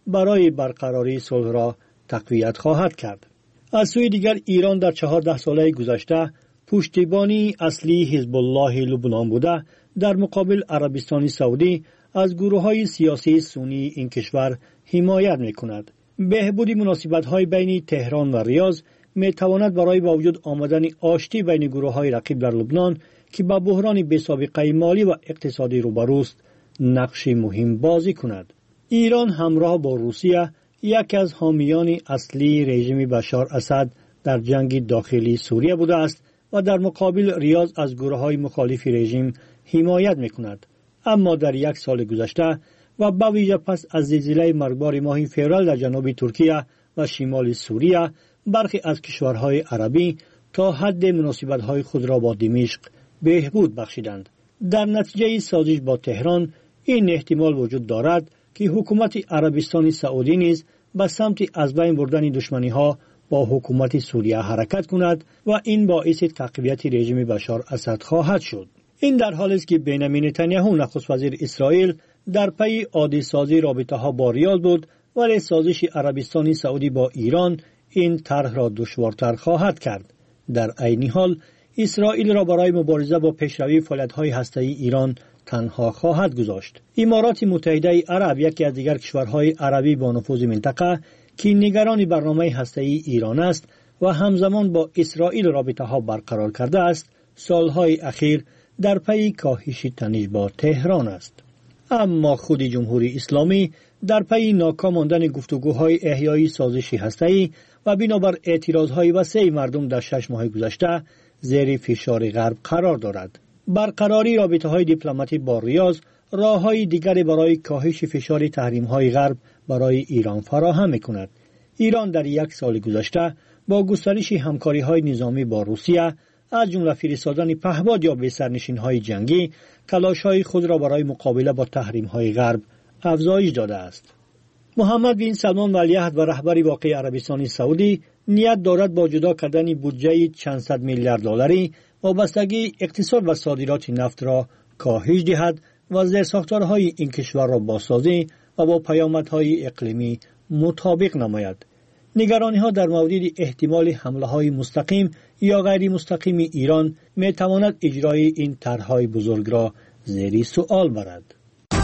برای برقراری صلح را تقویت خواهد کرد. از سوی دیگر ایران در چهارده ساله گذشته پشتیبانی اصلی حزب الله لبنان بوده در مقابل عربستان سعودی از گروه‌های سیاسی سنی این کشور حمایت می‌کند. بهبود مناسبت‌های بین تهران و ریاض می‌تواند برای با وجود آمدن آشتی بین گروه‌های رقیب در لبنان که با بحران بی‌سابقه مالی و اقتصادی روبروست نقش مهم بازی کند. ایران همراه با روسیه یکی از حامیان اصلی رژیم بشار اسد در جنگ داخلی سوریه بوده است و در مقابل ریاض از گروه‌های مخالف رژیم حمایت می‌کند. اما در یک سال گذشته و به ویژه پس از زلزله مرگبار ماه فوریه در جنوب ترکیه و شمال سوریه برخی از کشورهای عربی تا حد مناسبت‌های خود را با دمشق بهبود بخشیدند. در نتیجه سازش با تهران این احتمال وجود دارد که حکومت عربستان سعودی نیز به سمت از بین بردن دشمنی‌ها با حکومت سوریه حرکت کند و این باعث تقویت رژیم بشار اسد خواهد شد. این در حالی است که بنیامین نتانیاهو نخست وزیر اسرائیل در پی عادی سازی رابطه‌ها با ریاض بود، ولی سازش عربستان سعودی با ایران این طرح را دشوارتر خواهد کرد. در عین حال اسرائیل را برای مبارزه با پیشروی فعالیت‌های هسته‌ای ایران تنها خواهد گذاشت. امارات متحده عرب یکی از دیگر کشورهای عربی با نفوذ منطقه که نگران برنامه هسته‌ای ایران است و همزمان با اسرائیل رابطه‌ها برقرار کرده است، سالهای اخیر در پی کاهش تنش با تهران است. اما خود جمهوری اسلامی در پی ناکام ماندن گفتگوهای احیای سازش هسته‌ای و بنابر اعتراضهای وسیع مردم در شش ماه گذشته زیر فشار غرب قرار دارد. برقراری رابطه‌های دیپلماتی با ریاض راه‌های دیگری برای کاهش فشار تحریم‌های غرب برای ایران فراهم می‌کند. ایران در یک سال گذشته با گسترش همکاری‌های نظامی با روسیه از جمله فرستادن پهپاد یا بسرنشین‌های جنگی تلاش‌های خود را برای مقابله با تحریم‌های غرب افزایش داده است. محمد بن سلمان ولیعهد و رهبر واقعی عربستان سعودی نیت دارد با جدا کردن بودجه چند صد میلیارد دلاری وابستگی اقتصاد و صادرات نفت را کاهش دهد و زیرساختارهای این کشور را بازسازی و با پیامدهای اقلیمی مطابق نماید. نگرانی‌ها در مورد احتمال حمله‌های مستقیم یا غیر مستقیم ایران می‌تواند اجرای این طرح‌های بزرگ را زیر سوال برد.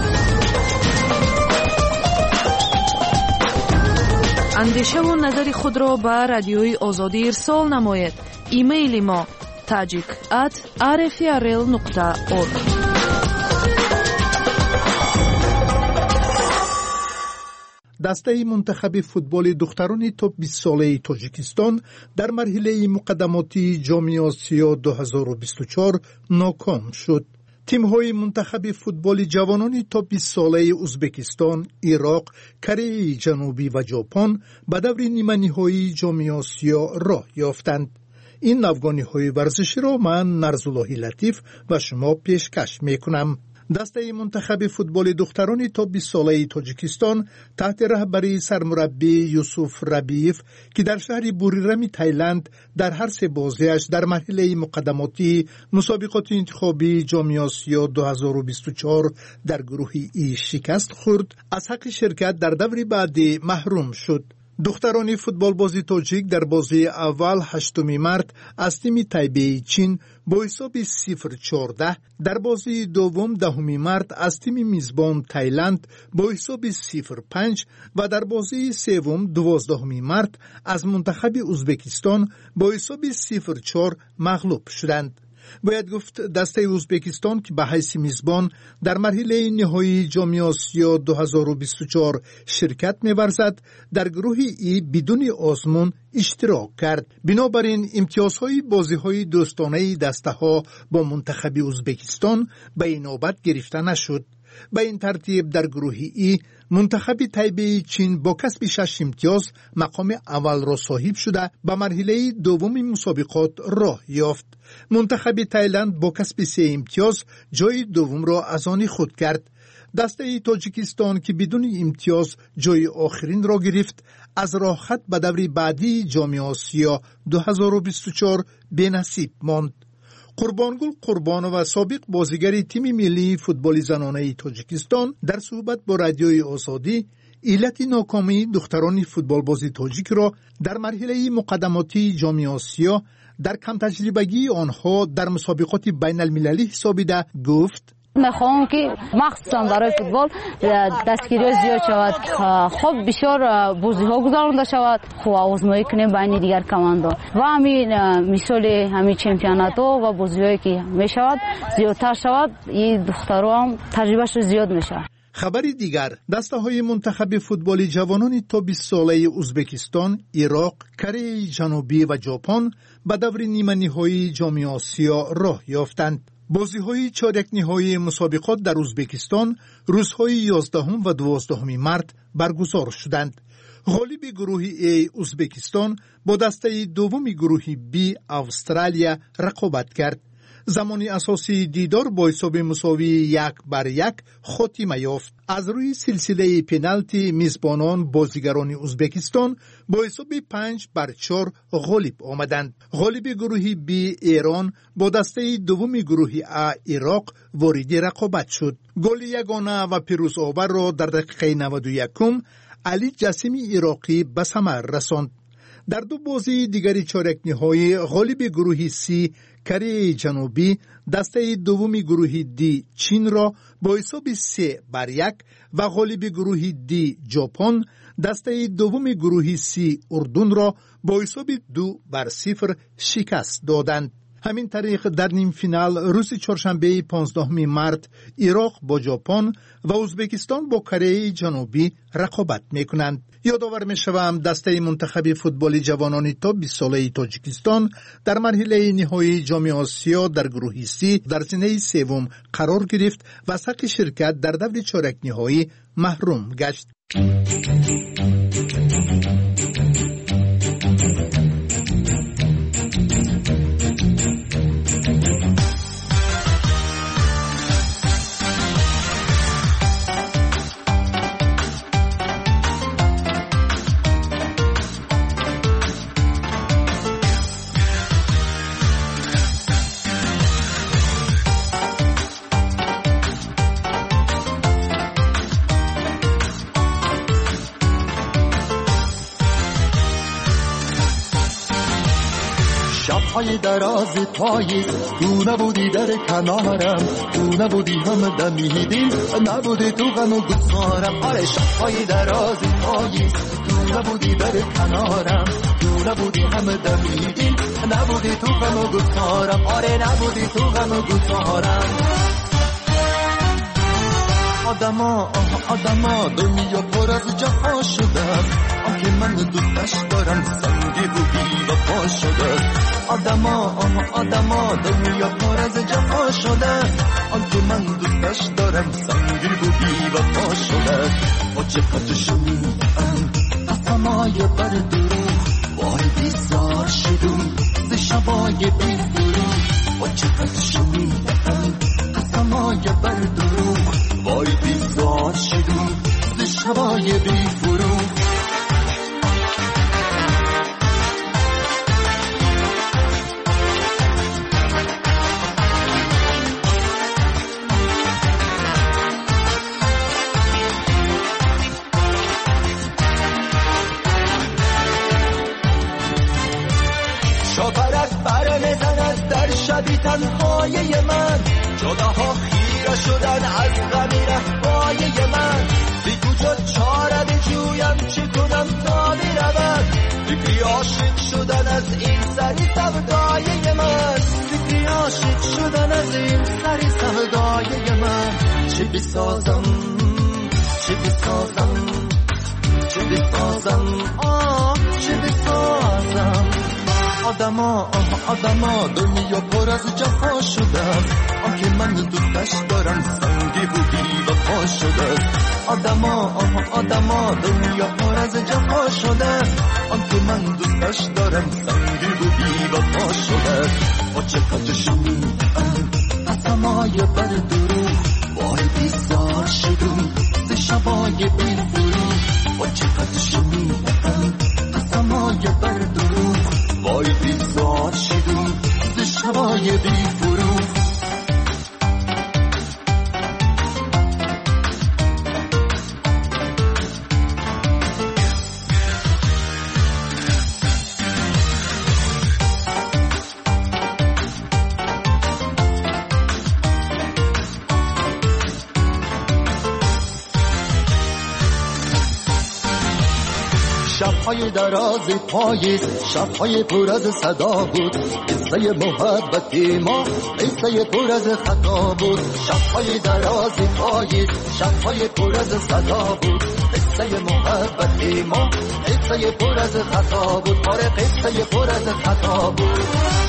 اندیشه و نظر خود را به رادیوی آزادی ارسال نماید. ایمیل ما تاجیک ات آر اف ار ال نقطه اورگ. دسته منتخب فوتبال دختران توپ بیست ساله تاجیکستان در مرحله مقدماتی جام آسیا دو هزار و بیست و چهار ناکام شد. تیم‌های منتخب فوتبال جوانان توپ بیست ساله ازبکستان، عراق، کره جنوبی و ژاپن به دور نیمه نهایی جام آسیا راه یافتند. این نوگانی‌های ورزشی را من نرزالله لطیف و شما پیشکش می‌کنم. دسته منتخب فوتبال دختران تا بیست ساله تاجیکستان تحت رهبری سرمربی یوسف ربیف که در شهر بوریرم تایلند در هر سه بازیش در مرحله مقدماتی مسابقات انتخابی جام آسیا دو هزار و بیست و چهار در گروه ای شکست خورد، از حق شرکت در دور بعدی محروم شد. دختران فوتبال بازی تاجیک در بازی اول هشتم مارس از تیم تایبه چین با حساب صفر چهارده، در بازی دوم دهم مارس از تیم میزبان تایلند با حساب صفر پنج و در بازی سوم دوازدهم مارس از منتخب ازبکستان با حساب صفر چهار مغلوب شدند. باید گفت دسته ازبکستان که به حیث میزبان در مرحله نهایی جام آسیا دو هزار و بیست و چهار شرکت می‌ورزد در گروه ای بدون آزمون اشتراک کرد. بنابراین امتیازهای بازی‌های دوستانه دسته‌ها با منتخب ازبکستان به این نوبت گرفته نشد. به این ترتیب در گروه ای منتخب تایبه چین با کسب شش امتیاز مقام اول را صاحب شده به مرحله دوم مسابقات راه یافت. منتخب تایلند با کسب سه امتیاز جای دوم را از آن خود کرد. دسته تاجیکستان که بدون امتیاز جای آخرین را گرفت از راه خط به دور بعدی جام آسیا دو هزار و بیست و چهار بی‌نصیب ماند. قربانگل قربانو و سابق بازیگر تیم ملی فوتبال زنانه تاجیکستان در صحبت با رادیوی آزادی علت ناکامی دختران فوتبال بازی تاجیک را در مرحله مقدماتی جام آسیا در کم تجربگی آنها در مسابقات بین المللی حسابیده گفت: میخوام که مخصوصا برای فوتبال دستگیری زیاد شود، خب بسیار بازی ها گذرانده شود، خب آزمایی کنیم بین دیگر کماندان و همین مثال همین چمپیونات ها و بازی هایی که میشود زیادتر شود، این دخترها هم تجربهش زیاد میشه. خبری دیگر، دسته های منتخب فوتبال جوانان تا بیست ساله ازبکستان، عراق، کره جنوبی و ژاپن به دور نیمه نهایی جام آسیا راه یافتند. بازی های چهارک نهایی مسابقات در ازبکستان روزهای یازدهم و دوازدهم مارس برگزار شدند. غالب گروه A ازبکستان با دسته دوم گروه B استرالیا رقابت کرد. زمان اساسی دیدار با حساب مساوی یک بر یک خاتمه یافت. از روی سلسله پنالتی میزبانان بازیگران ازبکستان با حساب پنج بر چهار غالب آمدند. غالب گروه B ایران با دسته دوم گروه A عراق وارد رقابت شد. گل یگانه و پیروز آور را در دقیقه نود و یک علی جسیمی عراقی به ثمر رساند. در دو بازی دیگری چهارک نهایی غالب گروه C کره جنوبی دسته دوم گروه دی چین را با حساب سه بر یک و غالب گروه دی ژاپن دسته دوم گروه سی اردن را با حساب دو بر صفر شکست دادند. همین طریق در نیم فینال روز چهارشنبه پانزدهم مارس عراق با ژاپن و ازبکستان با کره جنوبی رقابت میکنند. یادآور میشوم دسته منتخب فوتبال جوانان تا بیست ساله تاجیکستان در مرحله نهایی جام آسیا در گروه سی در زمینه سوم قرار گرفت و از حق شرکت در دور چهارک نهایی محروم گشت. شب‌های دراز پاییز تو نبودی در کنارم، تو نبودی هم دمیدیم، نبودی تو غم و گسارم. آره شب‌های دراز پاییز تو نبودی در کنارم، تو نبودی هم دمیدیم، نبودی تو غم و گسارم. آره نبودی تو غم و گسارم. آدما آدما دنیا پر از جفا شده، آنکه من دوستش دارم سنگی بودی و پا شده. آدما آدما دنیا پر از جفا شده، آنکه من دوستش دارم سنگی بودی و پا شده. با چقدر شنیدم قسمای بر دروغ، وای بیزار شدم ز شبای بی فروغ. با چقدر شنیدم قسمای بر دروغ، وای بیزار شدم ز شبای بی فروغ. شاپرک بر میزند در شبی تنهای من، جداها خیره شدن از غمی رهبای من. بی کجا چاره بجویم چه کنم تا برود، فکری عاشق شدن از این سری سودای من. فکری عاشق شدن از این سری سودای من. چه بسازم چه بسازم چه بسازم آه چه بسازم. آدما آدما دنیا پر از جفا شده، آنکه من دوستش دارم سنگی بودی و پا شده. آدما آدما دنیا پر از جفا شده، آنکه من دوستش دارم سنگی بودی و پا شده. با چقدر شنیدم قسمای بر دروغ، وای بیزار شدم ز شبای بی فروغ. با چقدر شنیدم قسمای بر دروغ، وای بیزار شدم ز شبای بی فروغ. شب‌های دراز پاییز، شب‌های پر از صدا بود. قصه محبتی ما قصه پر از خطا بود. شب‌های دراز پاییز، شب‌های پر از صدا بود. قصه محبتی ما قصه پر از خطا بود. آره قصه پر از خطا بود.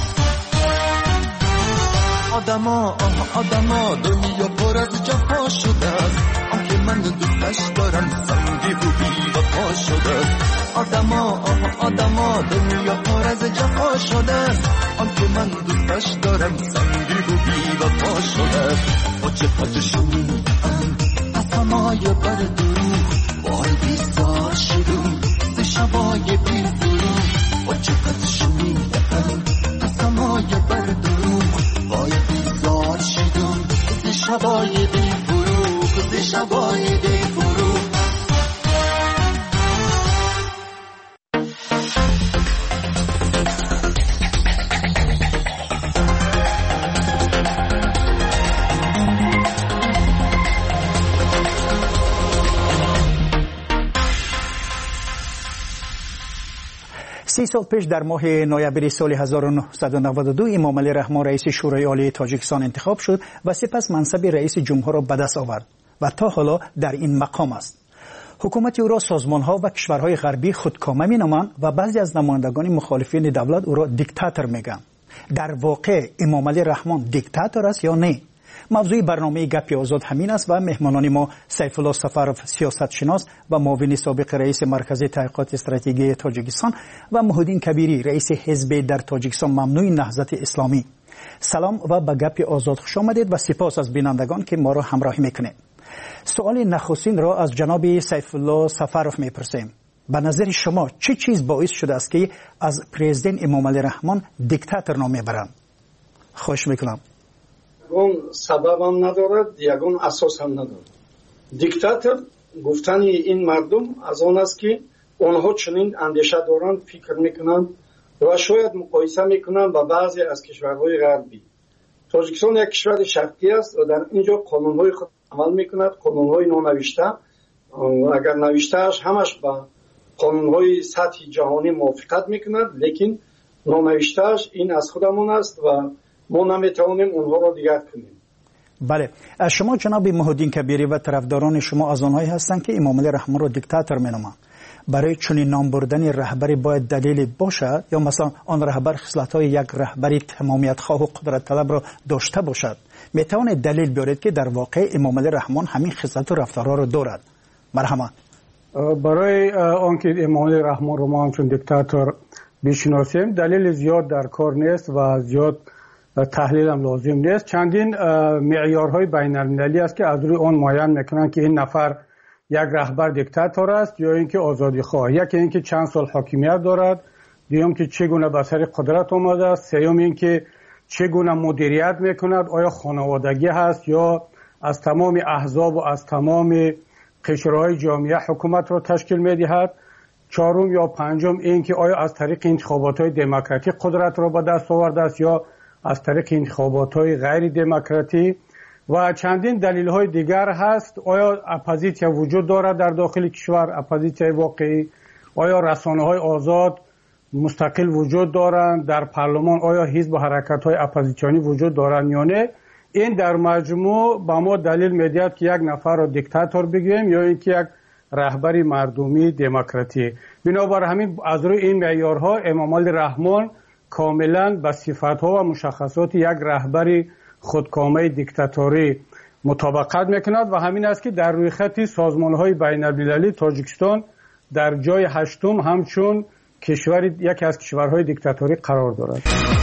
آدما آدما دنیا پر از جفا شده است. آنکه من دوستش دارم سنگی و بی وفا شده است. آدما آدما دنیا پر از جفا شده است. آنکه من دوستش دارم سنگی و بی وفا شده است. با چه شون از سمای بر درو وای بیزار شدم ز شبای بی درو. با چه شون از سمای بر درو وای بیزار شدم ز شبای بی فروغ، ز شبای بی فروغ. سی سال پیش در ماه نوامبر سال هزار و نهصد و نود و دو امام علی رحمان رئیس شورای عالی تاجیکستان انتخاب شد و سپس منصب رئیس جمهور را به دست آورد و تا حالا در این مقام است. حکومت او را سازمان‌ها و کشورهای غربی خودکامه می‌نامند و بعضی از نمایندگان مخالفین دولت او را دیکتاتور می‌گویند. در واقع امام علی رحمان دیکتاتور است یا نه؟ موضوع برنامه گپی آزاد همین است و مهمانان ما سیف الله سفروف سیاست شناس و معاون سابق رئیس مرکز تحقیقات استراتژی تاجیکستان و محمدین کبیری رئیس حزب در تاجیکستان ممنوع نهضت اسلامی. سلام و به گپی آزاد خوش آمدید و سپاس از بینندگان که ما را همراهی میکنید. سوال نخستین را از جناب سیف الله سفروف میپرسیم. به نظر شما چه چیز باعث شده است که از پرزیدنت امام علی رحمان دیکتاتور نام میبرند؟ خوش میکنم. یگان سبب هم ندارد، یگان اساس هم ندارد. دیکتاتور گفتن این مردم از آن است که آنها چنین اندیشه دارند، فکر میکنند و شاید مقایسه میکنند با بعضی از کشورهای غربی. تاجیکستان یک کشور شرقی است و در اینجا قانونهای خود عمل میکند، قانونهای نونوشته. اگر نوشتهش همش با قانونهای سطح جهانی موافقت میکند، لیکن نونوشتهش این از خودمون است و ما نمیتوانیم اونها را دیگر کنیم. بله، از شما جناب محمدین کبیری و طرفداران شما از آنهایی هستند که امام علی رحمان را دیکتاتور مینامند. برای چنین نام بردن رهبری باید دلیلی باشد یا مثلا آن رهبر خصلت‌های یک رهبری تمامیت خواه و قدرت طلب را داشته باشد؟ میتوانید دلیل بیارید که در واقع امام علی رحمان همین خصلت و رفتارها را دارد؟ مرحبا. برای آنکه امام علی رحمان را ما همچون دیکتاتور بشناسیم دلیل زیاد در کار نیست و زیاد تحلیل هم لازم نیست. چندین معیارهای بین المللی است که از روی آن معین میکنند که این نفر یک رهبر دیکتاتور است یا اینکه آزادی خواه. یکی اینکه چند سال حاکمیت دارد، دوم که چگونه به سر قدرت آمده است، سوم اینکه چگونه مدیریت میکند، آیا خانوادگی هست یا از تمام احزاب و از تمام قشرهای جامعه حکومت را تشکیل میدهد، چهارم یا پنجم اینکه آیا از طریق انتخابات دموکراتیک قدرت را به دست آورده است یا از طریق انتخابات‌های غیر دموکراتی و چندین دلیل‌های دیگر هست. آیا اپوزیسیون وجود دارد در داخل کشور، اپوزیسیون واقعی؟ آیا رسانه‌های آزاد مستقل وجود دارند در پارلمان؟ آیا حزب و حرکت‌های اپوزیسیونی وجود دارند یا نه؟ این در مجموع با ما دلیل می‌دهد که یک نفر را دیکتاتور بگیم یا اینکه یک رهبری مردمی دموکراتی. بنابر همین از روی این معیارها امام علی رحمان کاملا به صفات‌ها و مشخصات یک رهبری خودکامه دیکتاتوری مطابقت میکند و همین است که در روی خط سازمان‌های بین‌المللی تاجیکستان در جای هشتم همچون کشور یکی از کشورهای دیکتاتوری قرار دارد.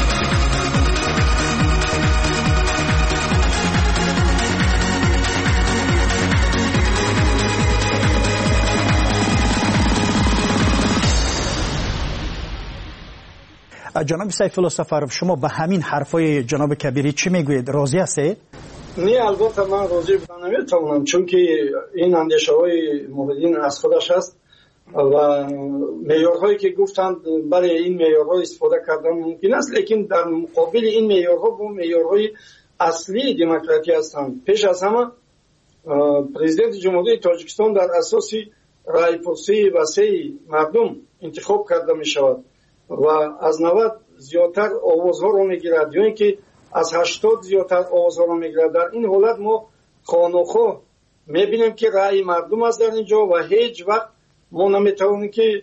جناب سیف الله سفروف، شما به همین حرفای جناب کبیری چی میگوید؟ راضی هستید؟ نه البته من راضی بودن نمیتونم، چون که این اندیشه های محمدین از خودش است و معیارهایی که گفتند برای این معیارها استفاده کردن ممکن است، لیکن در مقابل این معیارها با معیارهای اصلی دموکراسی هستند. پیش از همه پرزیدنت جمهوری تاجیکستان در اساس رایپرسی وسیع مردم انتخاب کرده می شود و از نود زیادتر آوازها را می گیرد یا اینکه از هشتاد زیادتر آوازها را می گیرد، در این حالت ما خانوخواه می بینیم که رای مردم است در اینجا و هیچ وقت ما نمی توانیم که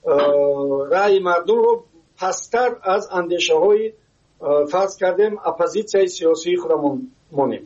رای مردم رو پستر از اندیشه های فرض کردیم اپوزیسیون سیاسی خودمون مانیم.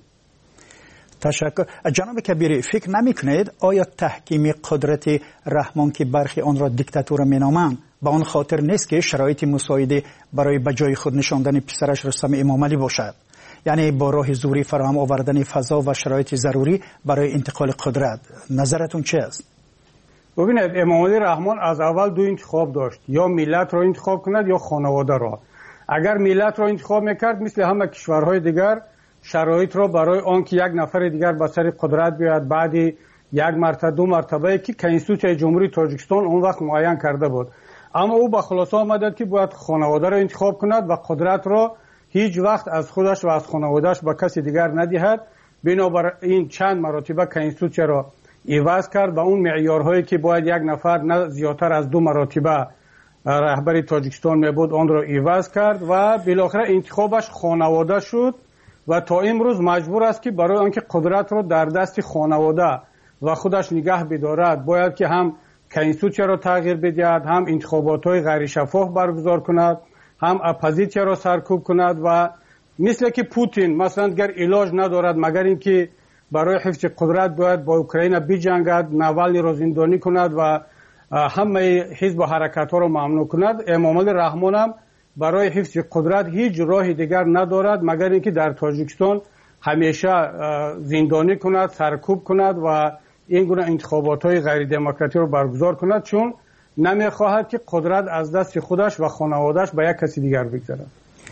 تشکر. جناب کبیری، فکر نمی کنید آیا تحکیم قدرت رحمان که برخی آن را دیکتاتور می نامند به آن خاطر نیست که شرایط مساعده برای بجای خود نشاندن پسرش رستم امامعلی باشد؟ یعنی با راه زوری فراهم آوردن فضا و شرایط ضروری برای انتقال قدرت. نظرتون چه است؟ ببینید، امامعلی رحمان از اول دو انتخاب داشت، یا ملت را انتخاب کند یا خانواده را. اگر ملت را انتخاب میکرد مثل همه کشورهای دیگر شرایط را برای آنکه یک نفر دیگر به سر قدرت بیاید بعد یک مرتبه دو مرتبه که کنستیتوسیون جمهوری تاجیکستان اون وقت معین کرده بود، اما او به خلاصه آمد که باید خانواده را انتخاب کند و قدرت را هیچ وقت از خودش و از خانوادهش به کسی دیگر ندهد. بنابر این چند مرتبه کنستیتوسیون را عوض کرد و اون معیارهایی که باید یک نفر نه زیادتر از دو مرتبه رهبر تاجیکستان می بود آن را عوض کرد و بالاخره انتخابش خانواده شد و تا امروز مجبور است که برای آنکه قدرت را در دست خانواده و خودش نگه بدارد باید که هم کنستیتوسیون را تغییر بدهد، هم انتخابات‌های غیر شفاف برگزار کند، هم اپوزیسیون را سرکوب کند و مثل که پوتین مثلا گر علاج ندارد مگر اینکه برای حفظ قدرت باید با اوکراین بجنگد، ناوالنی را زندانی کند و همه حزب و حرکت‌ها را ممنوع کند. امامعلی رحمان هم برای حفظ قدرت هیچ راه دیگر ندارد مگر اینکه در تاجیکستان همیشه زندانی کند، سرکوب کند و این گونه انتخابات‌های غیر دموکراتیک را برگزار کند، چون نمی‌خواهد که قدرت از دست خودش و خانواده‌اش به یک کسی دیگر بگذرد.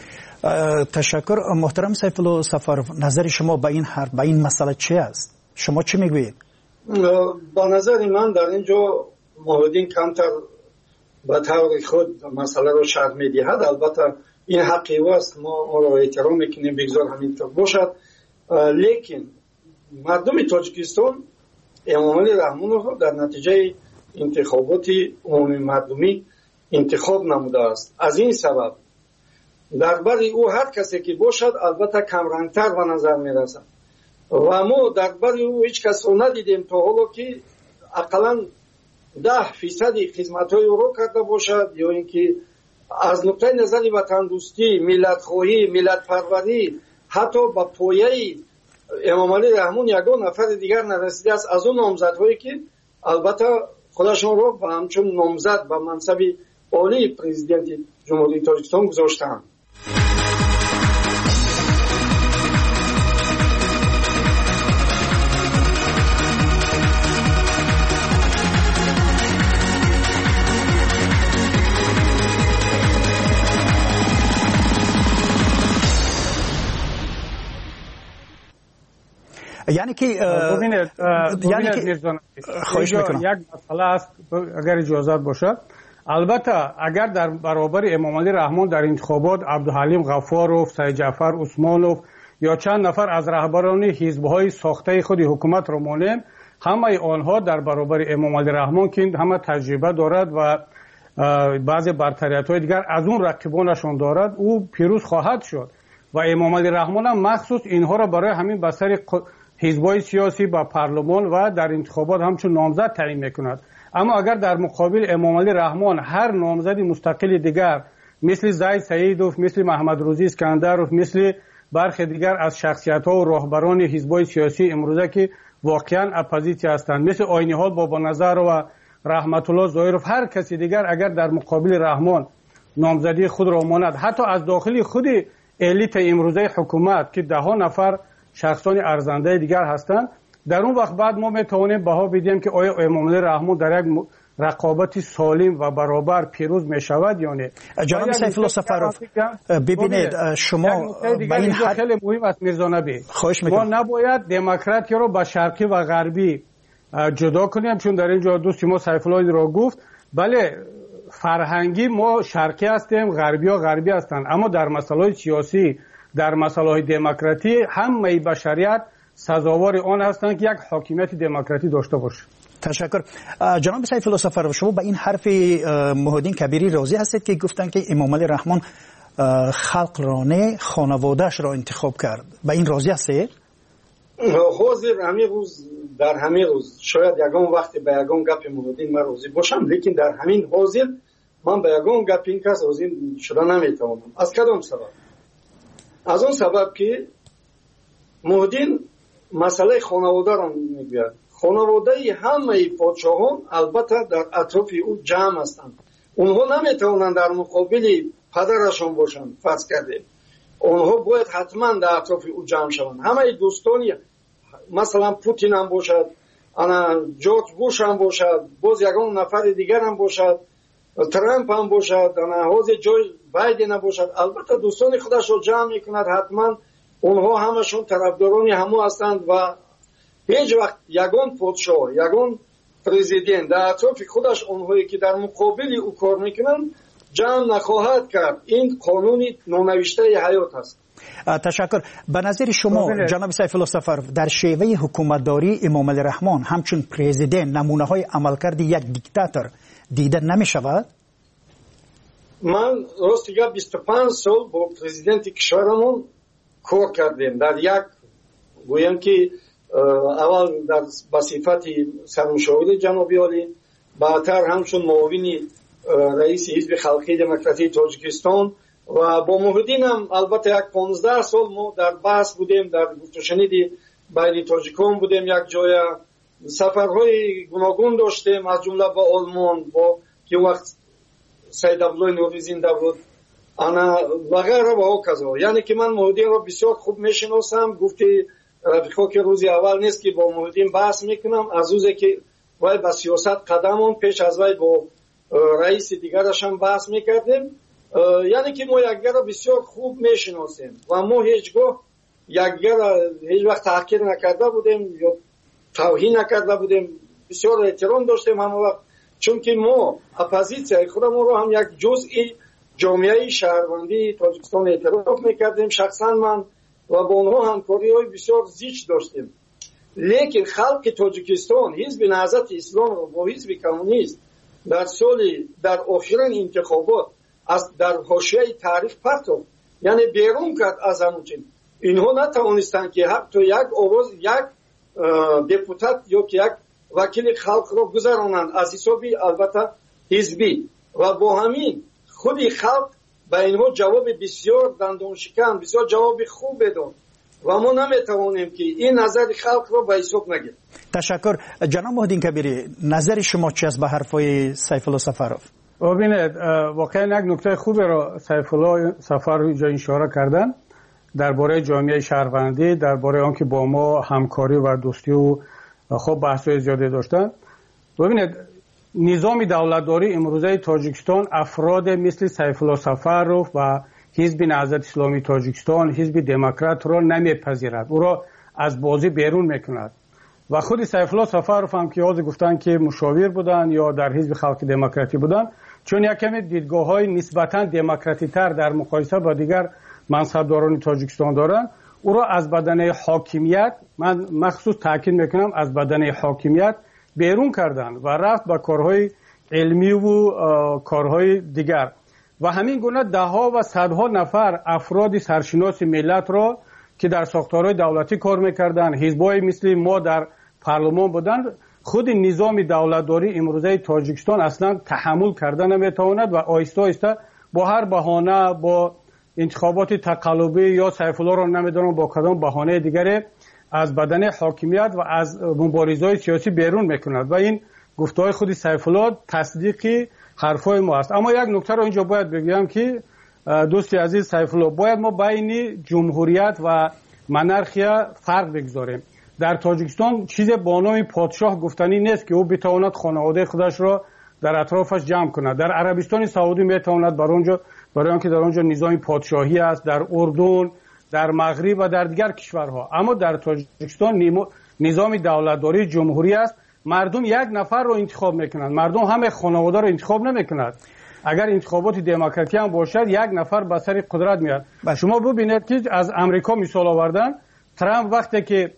تشکر. محترم سیف الله سفرов، نظر شما به این حرف، به این مسئله چی است؟ شما چی میگویید؟ با نظر من در اینجا موردین کمتر به طور خود مسئله رو شرح میدهد. البته این حقی است، ما آن را احترام میکنیم، بگذار همینطور باشد. لیکن مردم تاجیکستان امامعلی رحمان رو در نتیجه انتخابات عمومی مردمی انتخاب نموده است. از این سبب درباره او هر کسی که باشد البته کمرنگتر به نظر میرسد و ما درباره او هیچ کس رو ندیدیم تا حالا که اقلا ده فیصد خدمت‌های او را کرده باشد یا اینکه از نقطه نظر وطن دوستی، ملت خواهی، ملت پروری حتی با پایه امامعلی رحمان یگان نفر دیگر نرسیده است از اون نامزدهایی که البته خودشون را به همچون نامزد به منصب عالی پرزیدنت جمهوری تاجیکستان گذاشتند. یعنی که ببینید یعنی که خواهش میکنم یک مسئله است اگر اجازه باشد. البته اگر در برابر امامعلی رحمان در انتخابات عبدالحلیم غفاروف، سید جعفر عثمانوف یا چند نفر از رهبران حزب‌های ساخته خود حکومت را مانیم، همه آنها در برابر امامعلی رحمان که همه تجربه دارد و بعضی برتریت‌های دیگر از اون رقیبانشون دارد، او پیروز خواهد شد و امامعلی رحمان هم مخصوص اینها را برای همین بسر حزب‌های سیاسی با پارلمان و در انتخابات همچون نامزد تعیین میکند. اما اگر در مقابل امامعلی رحمان هر نامزد مستقل دیگر مثل زید سیدوف، مثل محمد روزی اسکندروف، مثل برخی دیگر از شخصیت‌ها و راهبران حزب‌های سیاسی امروزه که واقعا اپوزیسیون هستند مثل عینی‌حال بابا نظر و رحمت الله ظاهرов، هر کسی دیگر اگر در مقابل رحمان نامزدی خود را ماند، حتی از داخل خود الیت امروزه حکومت که ده ها نفر شخصان ارزنده دیگر هستند، در اون وقت بعد ما میتوانیم بها بدیم که آیا امامعلی رحمان در یک رقابت سالم و برابر پیروز می شود یا نه. جناب سیف الله سفرov، ببینید شما به این حد خیلی مهم است میرزا نبی، ما نباید دموکراتی رو با شرقی و غربی جدا کنیم، چون در اینجا دوست ما سیف الله را گفت بله فرهنگی ما شرقی هستیم، غربی ها غربی هستند، اما در مسائل سیاسی، در مسائل دموکراتی همه بشریت سزاوار آن هستند که یک حاکمیت دموکراتی داشته باشه. تشکر. جناب سیف الله سفرov، شما به این حرف محمدین کبیری راضی هستید که گفتن که امام علی رحمان خلق را نه خانوادهش را انتخاب کرد؟ به این راضی هستید؟ حاضر همین روز در همین روز شاید یگان وقتی به یگان گپ محمدین من راضی باشم، لیکن در همین حاضر من به یگان گپ این کس راضی شدن نمیتوانم. از کدام سبب؟ از اون سبب که محمدین مسئله خانواده را میگوید. خانواده همه پادشاهان البته در اطراف او جمع هستند. اونها نمیتوانند در مقابل پدرشان باشند. فرض کردیم اونها باید حتما در اطراف او جمع شوند. همه دوستانی مثلا پوتین هم باشد، انا جورج بوش هم باشد، باز یگان نفر دیگر هم باشد، ترامپ هم باشد، انا حاضر جای بایدن هم باشد، البته دوستان خودش رو جمع میکند. حتما اونها همشون طرفدارانی همو هستند و هیچ وقت یگان پادشاه، یگان پرزیدنت در اطراف خودش اونهایی که در مقابل او کار میکنند جمع نخواهد کرد. این قانونی نونوشته حیات است. تشکر. به نظر شما جناب سیف الله سفرov در شیوه حکومتداری امام علی رحمان همچون پرزیدنت نمونه های عملکرد یک دیکتاتور دیده نمی شود؟ من راست دیگه بیست و پنج سال با پرزیدنت کشورمون کار کردیم. در یک گویم که اول در بصفت سرمشاور جنابی عالی، بعدتر همچون معاون رئیس حزب خلقی دموکراتی تاجیکستان و با محمدین هم البته یک پانزده سال ما در بحث بودیم، در گفتگوشنید بین تاجیکان بودیم. یک جای سفرهای گوناگون داشتیم، از جمله با آلمان، با که وقت سید عبدالله نوری زنده بود، انا وغیره و هکذا. یعنی که من محمدین را بسیار خوب میشناسم. گفتی رفیقا که روزی اول نیست که با محمدین بحث میکنم، از روزی که وای با سیاست قدمون پیش از وای با رئیس دیگرش هم بحث میکردیم. یعنی که ما یکدیگر را بسیار خوب میشناسیم و ما هیچگاه یکدیگر را هیچ وقت تحقیر نکرده بودیم یا توهین نکرده بودیم. بسیار احترام داشتیم همه وقت، چون که ما اپوزیسیون خودمون رو هم یک جزئی جامعه شهروندی تاجیکستان اعتراف میکردیم. شخصا من و با اونها همکاری های بسیار زیچ داشتیم. لیکن خلق تاجیکستان حزب نهضت اسلام رو با حزب کمونیست در سال در آخرین انتخابات از در حاشیه تاریخ پرتاب، یعنی بیرون کرد از همون. اینها نتوانستند که حتی یک آواز یک دپوتات یا که یک وکیل خلق را گذرانند از حسابی البته حزبی، و با همین خودی خلق به اینها جواب بسیار دندان شکن، بسیار جواب خوب بداد و ما نمیتوانیم که این نظر خلق را به حساب نگیریم. تشکر. جناب محمدین کبیری، نظر شما چی است به حرفای سیف الله سفرov؟ ببینید واقعا یک نکته خوبی را سیف الله سفرov اینجا اشاره کردن درباره جامعه شهروندی، درباره آنکه با ما همکاری و دوستی و خب بحث‌های زیادی داشتن. ببینید نظام دولتداری امروزه تاجیکستان افراد مثل سیف الله سفرov و حزب نهضت اسلامی تاجیکستان، حزب دموکرات را نمیپذیرد، او را از بازی بیرون میکند. و خود سیف الله سفرov هم که یاد گفتن که مشاور بودن یا در حزب خلق دموکراتی بودن، چون یک کمی دیدگاه‌های نسبتاً دموکراتی تر در مقایسه با دیگر منصبداران تاجیکستان دارند، او را از بدنه حاکمیت، من مخصوص تاکید میکنم از بدنه حاکمیت بیرون کردن و رفت به کارهای علمی و کارهای دیگر. و همین گونه ده ها و صدها نفر افراد سرشناس ملت را که در ساختارهای دولتی کار میکردن، حزبای مثل ما در پارلمان بودن، خود نظام دولتداری امروزه تاجیکستان اصلا تحمل کردن نمیتواند و آهسته آهسته با هر بهانه، با انتخابات تقلبی یا سیف الله را نمیدونم با کدام بهانه دیگری از بدن حاکمیت و از مبارزه‌های سیاسی بیرون میکند و این گفته‌های خود سیف الله تصدیقی حرفای ما است. اما یک نکته رو اینجا باید بگم که دوستی عزیز سیف الله، باید ما بین جمهوریت و منارخیا فرق بگذاریم. در تاجیکستان چیز با نام پادشاه گفتنی نیست که او بتواند خانواده خودش را در اطرافش جمع کند. در عربستان سعودی میتواند برای اونجا برای آنکه در اونجا نظام پادشاهی است، در اردن، در مغرب و در دیگر کشورها. اما در تاجیکستان نظام دولتداری جمهوری است. مردم یک نفر رو انتخاب میکنند، مردم همه خانواده رو انتخاب نمیکنند. اگر انتخابات دموکراتی هم باشد یک نفر به سر قدرت میاد. شما ببینید که از امریکا مثال آوردن، ترامپ وقتی که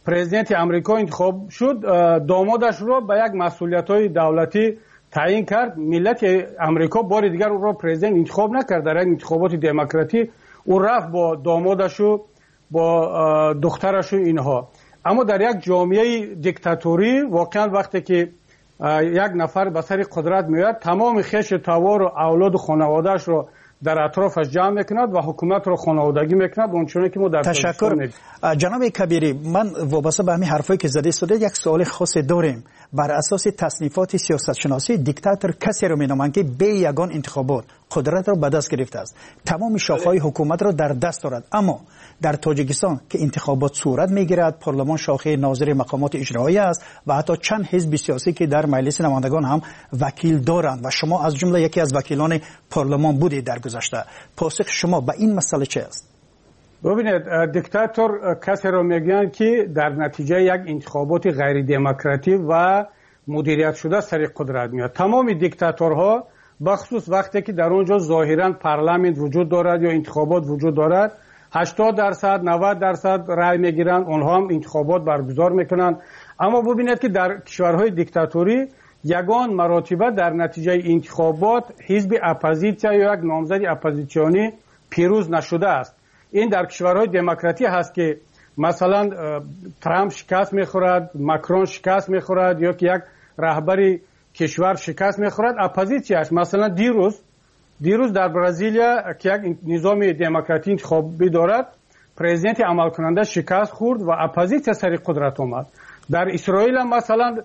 پرزیدنت امریکا انتخاب شد، دامادش رو به یک مسئولیت‌های دولتی تعیین کرد. ملت امریکا بار دیگر او را پرزیدنت انتخاب نکرد. در یک انتخابات دموکراتی او رفت با دامادش و با دخترش و اینها. اما در یک جامعه دیکتاتوری واقعا وقتی که یک نفر به سر قدرت میاد، تمام خویش توار و اولاد و خانواده‌اش رو در اطرافش جمع میکند و حکومت رو خانوادگی میکند. اونچنانی که ما در تشکر جناب کبیری. من وابسته به همین حرفایی که زده شده یک سوال خاص داریم. بر اساس تصنیفات سیاست شناسی دیکتاتور کسی رو مینامند که به یگان انتخابات قدرت را به دست گرفته است، تمام شاخه‌های حکومت را در دست دارد. اما در تاجیکستان که انتخابات صورت میگیرد، پارلمان شاخه ناظر مقامات اجرایی است و حتی چند حزب سیاسی که در مجلس نمایندگان هم وکیل دارند و شما از جمله یکی از وکیلان پارلمان بودید در گذشته. پاسخ شما به این مسئله چه است؟ ببینید، دیکتاتور کسی رو میگن که در نتیجه یک انتخابات غیر دموکراتی و مدیریت شده سر قدرت میاد. تمام دیکتاتورها بخصوص وقتی که در اونجا ظاهرا پارلمان وجود دارد یا انتخابات وجود دارد، هشتاد درصد نود درصد رای میگیرن، اونها هم انتخابات برگزار میکنن. اما ببینید که در کشورهای دیکتاتوری یگان مراتبه در نتیجه انتخابات حزب اپوزیسیا یا یک نامزد اپوزیسیونی پیروز نشده است. این در کشورهای دموکراتی هست که مثلا ترامپ شکست میخورد، ماکرون شکست میخورد یا که یک رهبری کشور شکست میخورد، اپوزیسیا است. مثلا دیروز دیروز در برزیلیا که یک نظام دموکراتی انتخابی دارد، پرزیدنت عمل کننده شکست خورد و اپوزیسیا سر قدرت آمد. در اسرائیل هم مثلا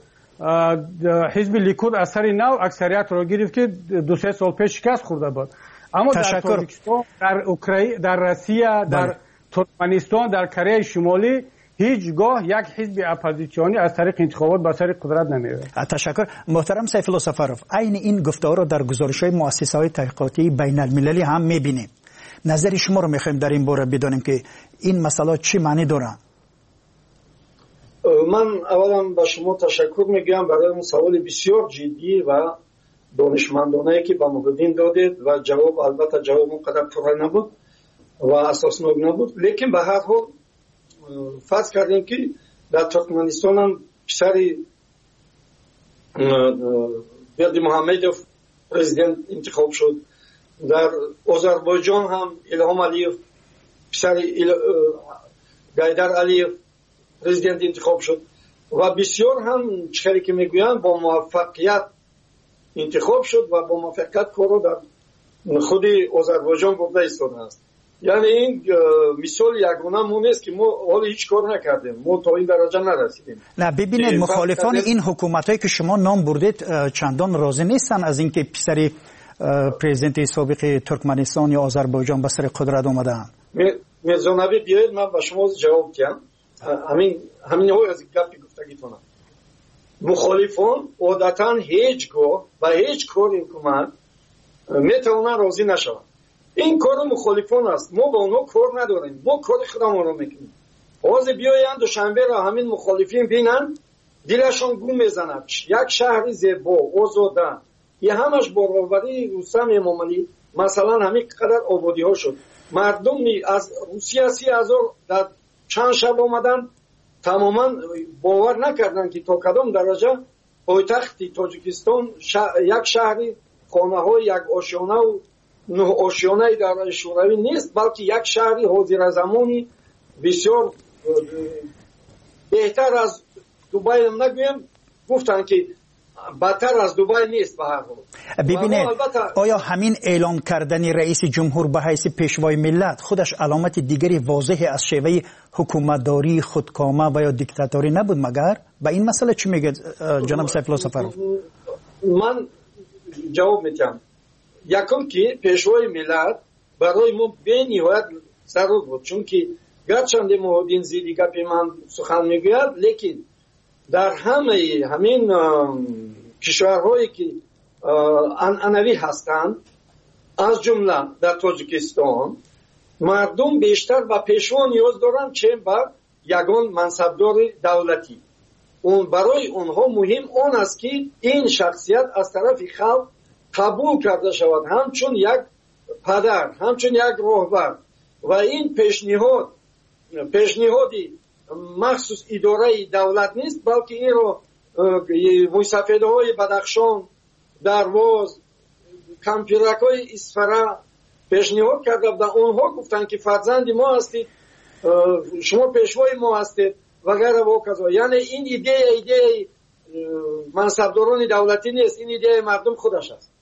حزب لیکود از سر نو اکثریت را گرفت که دو سه سال پیش شکست خورده بود. اما در تاجیکستان، در اوکراین، در روسیه، در ترکمنستان، در کره شمالی هیچگاه یک حزب اپوزیسیونی از طریق انتخابات به سر قدرت نمیاد. تشکر. محترم سیف الله سفروف، عین این گفتار را در گزارش‌های مؤسسه‌های تحقیقاتی بین المللی هم می‌بینیم. نظر شما رو می‌خوایم در این باره بدانیم که این مسئله چی معنی دارند. من اولا با شما تشکر میگم برای اون سوال بسیار جدی و دانشمندانه که به ما دادید و جواب البته جواب اونقدر پره نبود و اساسناک نبود، لیکن به هر حال فرض کردیم که در ترکمنستان هم پسر برد محمدوف پرزیدنت انتخاب شد، در آذربایجان هم الهام علیف پسر گایدر علیف پرزیدنت انتخاب شد و بسیار هم چیزی که میگویم با موفقیت انتخاب شد و با موفقیت کارو در خود آذربایجان برده ایستاده است. یعنی این مثال یگانه مون است که ما حالا هیچ کار نکردیم، ما تا این درجه نرسیدیم. نه ببینید، مخالفان این حکومتایی که شما نام بردید چندان راضی نیستن از اینکه پسر پرزیدنت سابق ترکمنستان یا آذربایجان به سر قدرت اومدن. میرزانوی بیاید من به شما جواب بدم. همین همین های از گپی گفتگیتونم. مخالفان عادتا هیچگاه و هیچ کار حکومت میتونن راضی نشون. این کار مخالفان است، ما با اونها کار نداریم، ما کار خودمون رو میکنیم. باز بیایند دوشنبه را همین مخالفین بینن دلشون گم میزنند. یک شهر زیبا آزاده، یه همش باروری رستم امام علی مثلا همین قدر آبادی ها شد. مردم از روسیه سی هزار در چند شب آمدن، تماما باور نکردن که تا کدام درجه پایتخت تاجیکستان شا... یک شهری خانه های یک آشیانه و نه آشیانه در شوروی نیست، بلکه یک شهری حاضر زمانی بسیار بهتر از دوبای هم نگویم، گفتن که بدتر از دوبای نیست. به هر حال ببینید، آیا همین اعلام کردن رئیس جمهور به حیث پیشوای ملت خودش علامت دیگری واضح از شیوه حکومتداری خودکامه و یا دیکتاتوری نبود مگر؟ به این مسئله چی میگه جناب سیف الله سفروف؟ من جواب میدم. یکم که پیشوای ملت برای ما به نهایت ضرور بود، چون که گرچند مهدین زیدی گپی من سخن میگوید، لیکن در همه همین کشورهایی که عنعنوی هستند از جمله در تاجیکستان مردم بیشتر به پیشوا نیاز دارند چه به یگان منصبدار دولتی. اون برای اونها مهم اون است که این شخصیت از طرف خلق قبول کرده شود همچون یک پدر، همچون یک راهبر و این پیشنهاد پیشنهادی مخصوص اداره دولت نیست، بلکه این رو موسفیده های بدخشان، درواز، کمپیرک های اصفهان پیشنهاد کرده بودن. اونها گفتن که فرزند ما هستید، شما پیشوای ما هستید وغیره و کذا. یعنی این ایده ایده منصبداران دولتی نیست، این ایده مردم خودش است.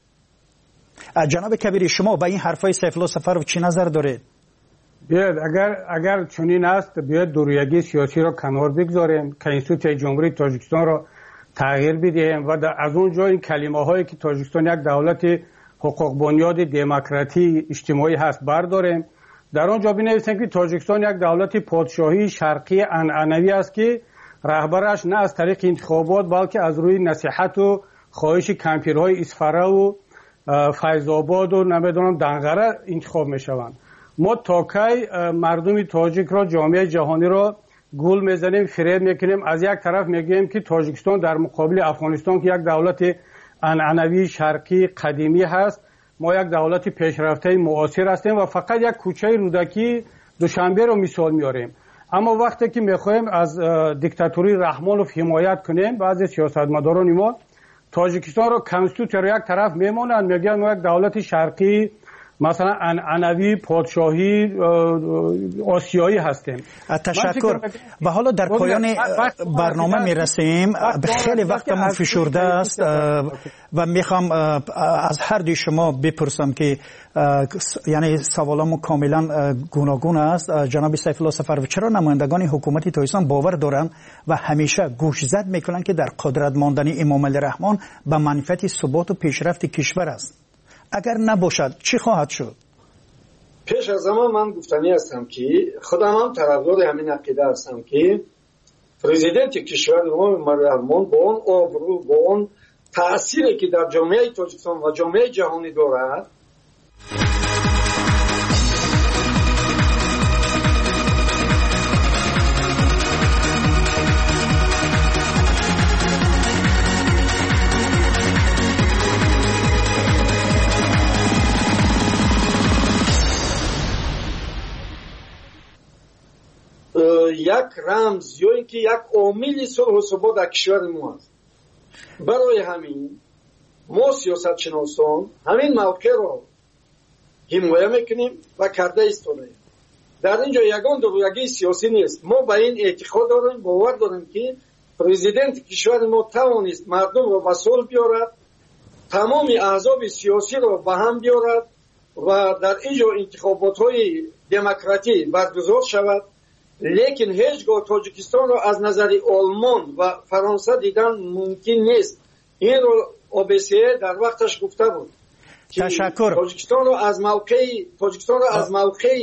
جناب کبیری، شما با این حرفای سیف الله سفرو چی نظر دارید؟ بیاید اگر اگر چنین است بیاید دوریگی سیاسی را کنار بگذاریم، کنستیتوسیون جمهوری تاجیکستان را تغییر بدهیم و از اونجا این کلمه هایی که تاجیکستان یک دولت حقوق بنیاد دموکراتی اجتماعی هست برداریم، در آنجا بنویسیم که تاجیکستان یک دولت پادشاهی شرقی عنعنوی است که رهبرش نه از طریق انتخابات بلکه از روی نصیحت و خواهش کمپیرهای اصفهان و فیض‌آباد و نمیدونم دنقره انتخاب میشوند. ما تا کی مردم تاجیک را، جامعه جهانی را گول میزنیم، فریب میکنیم؟ از یک طرف میگیم که تاجیکستان در مقابل افغانستان که یک دولت عنعنوی شرقی قدیمی هست، ما یک دولت پیشرفته معاصر هستیم و فقط یک کوچه رودکی دوشنبه رو مثال میاریم. اما وقتی که میخوایم از دیکتاتوری رحمانوف حمایت کنیم، بعضی سیاستمداران ما تاجیکستان رو کنستیتوسیون رو یک طرف میمونن، میگن ما یک دولت شرقی مثلا عنعنوی پادشاهی آسیایی هستیم. تشکر. و حالا در پایان برنامه میرسیم، خیلی وقتمون فشرده است و میخوام از هر دوی شما بپرسم که یعنی سوالامو کاملا گوناگون است. جناب سیف الله سفرو، چرا نمایندگان حکومت تاجیکستان باور دارن و همیشه گوشزد میکنن که در قدرت ماندن امام علی رحمان به منفعت ثبات و پیشرفت کشور است؟ اگر نباشد چی خواهد شد؟ پیش از زمان من گفتنی هستم که خودم هم طرفدار همین عقیده هستم که پرزیدنت کشور امام علی رحمان با اون آبرو، با اون تأثیری که در جامعه تاجیکستان و جامعه جهانی دارد، یک رمز یا اینکه یک عامل صلح و ثبات در کشور ما است. برای همین ما سیاست شناسان همین موقع را حمایه میکنیم و کرده ایستادیم. در اینجا یگان درویگی سیاسی نیست. ما به این اعتقاد داریم، باور داریم که پرزیدنت کشور ما توانست مردم را به صلح بیارد، تمام احزاب سیاسی را به هم بیارد و در اینجا انتخابات های دموکراتی برگزار شود. لیکن هیچگاه تاجیکستان را از نظر آلمان و فرانسه دیدن ممکن نیست. این رو آبسیه در وقتش گفته بود. تشکر. تاجیکستان را از موقع تاجیکستان را از موقع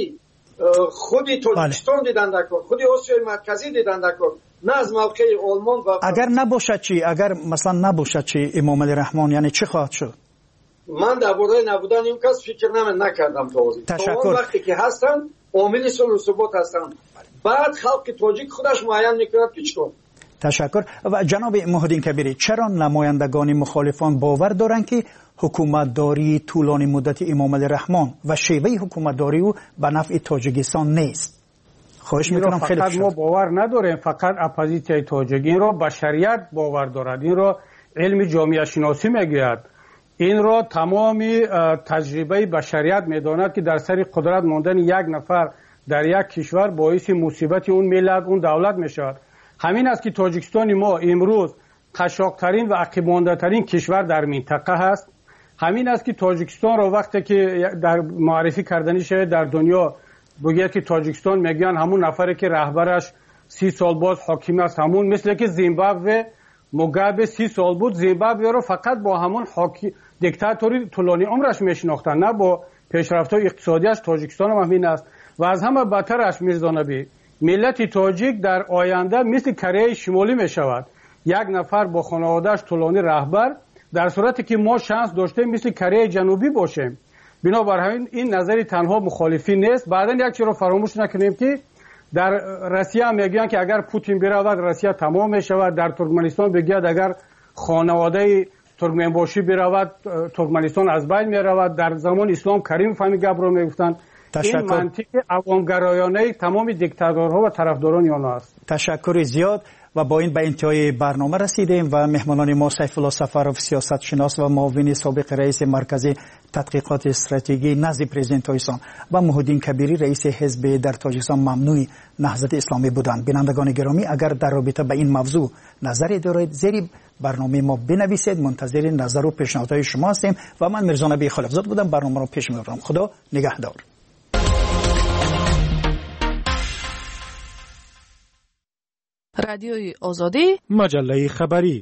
خودی تاجیکستان دیدن دکار، خودی آسیای مرکزی دیدن دکار، نه از موقع آلمان و اگر نباشد چی؟ اگر مثلا نباشد چی امام علی رحمان، یعنی چی خواهد شد؟ من درباره نبودن این کس فکر نمی نکردم تا حاضر. تشکر. وقتی که هستن عامل صلح و ثبات هستن، بعد خلق تاجیک خودش معین میکند که چطور. تشکر. و جناب محدین کبیری، چرا نمایندگان مخالفان باور دارند که حکومتداری طولانی مدت امام علی رحمان و شیوه حکومتداری او به نفع تاجیکستان نیست؟ خواهش میکنم خیلی فقط ما باور نداریم، فقط اپوزیسیون تاجیک این را بشریت باور دارد، این را علم جامعه شناسی میگوید، این را تمام تجربه بشریت میداند که در سر قدرت ماندن یک نفر در یک کشور باعث مصیبت اون ملت، اون دولت میشود. همین است که تاجیکستان ما امروز قشاق‌ترین و عقب‌مانده‌ترین کشور در منطقه هست. همین است که تاجیکستان را وقتی که در معرفی کردنی شد در دنیا بگید که تاجیکستان میگن همون نفری که رهبرش سی سال باز حاکم است، همون مثل که زیمبابوه موگابه سی سال بود، زیمبابوه رو فقط با همون حاکی دیکتاتوری طولانی عمرش میشناختن، نه با پیشرفت‌های اقتصادیش. تاجیکستان هم همین است و از همه بدترش میرزا نبی، ملت تاجیک در آینده مثل کره شمالی می شود، یک نفر با خانوادهش طولانی رهبر، در صورتی که ما شانس داشتیم مثل کره جنوبی باشیم. بنابراین این نظری تنها مخالفی نیست. بعدا یک چیز رو فراموش نکنیم که در روسیه هم میگن که اگر پوتین برود روسیه تمام می شود، در ترکمنستان بگید اگر خانواده ترکمنباشی برود ترکمنستان از بین می رود. در زمان اسلام کریم فهمی گپ رو میگفتن. این منطق عوامگرایانه تمام دیکتاتورها و طرفداران آنها است. تشکر زیاد. و با این به انتهای برنامه رسیدیم و مهمانان ما سیف الله سفرов سیاست شناس و معاون سابق رئیس مرکز تحقیقات استراتژی نزد پرزیدنت تاجیکستان و محیدین کبیری رئیس حزب در تاجیکستان ممنوع نهضت اسلامی بودند. بینندگان گرامی، اگر در رابطه به این موضوع نظری دارید زیر برنامه ما بنویسید. منتظر نظر و پیشنهادهای شما هستیم و من میرزا نبی خالقزاد بودم. برنامه رو پیش میبرم. خدا نگهدار. رادیوی آزادی، مجله خبری.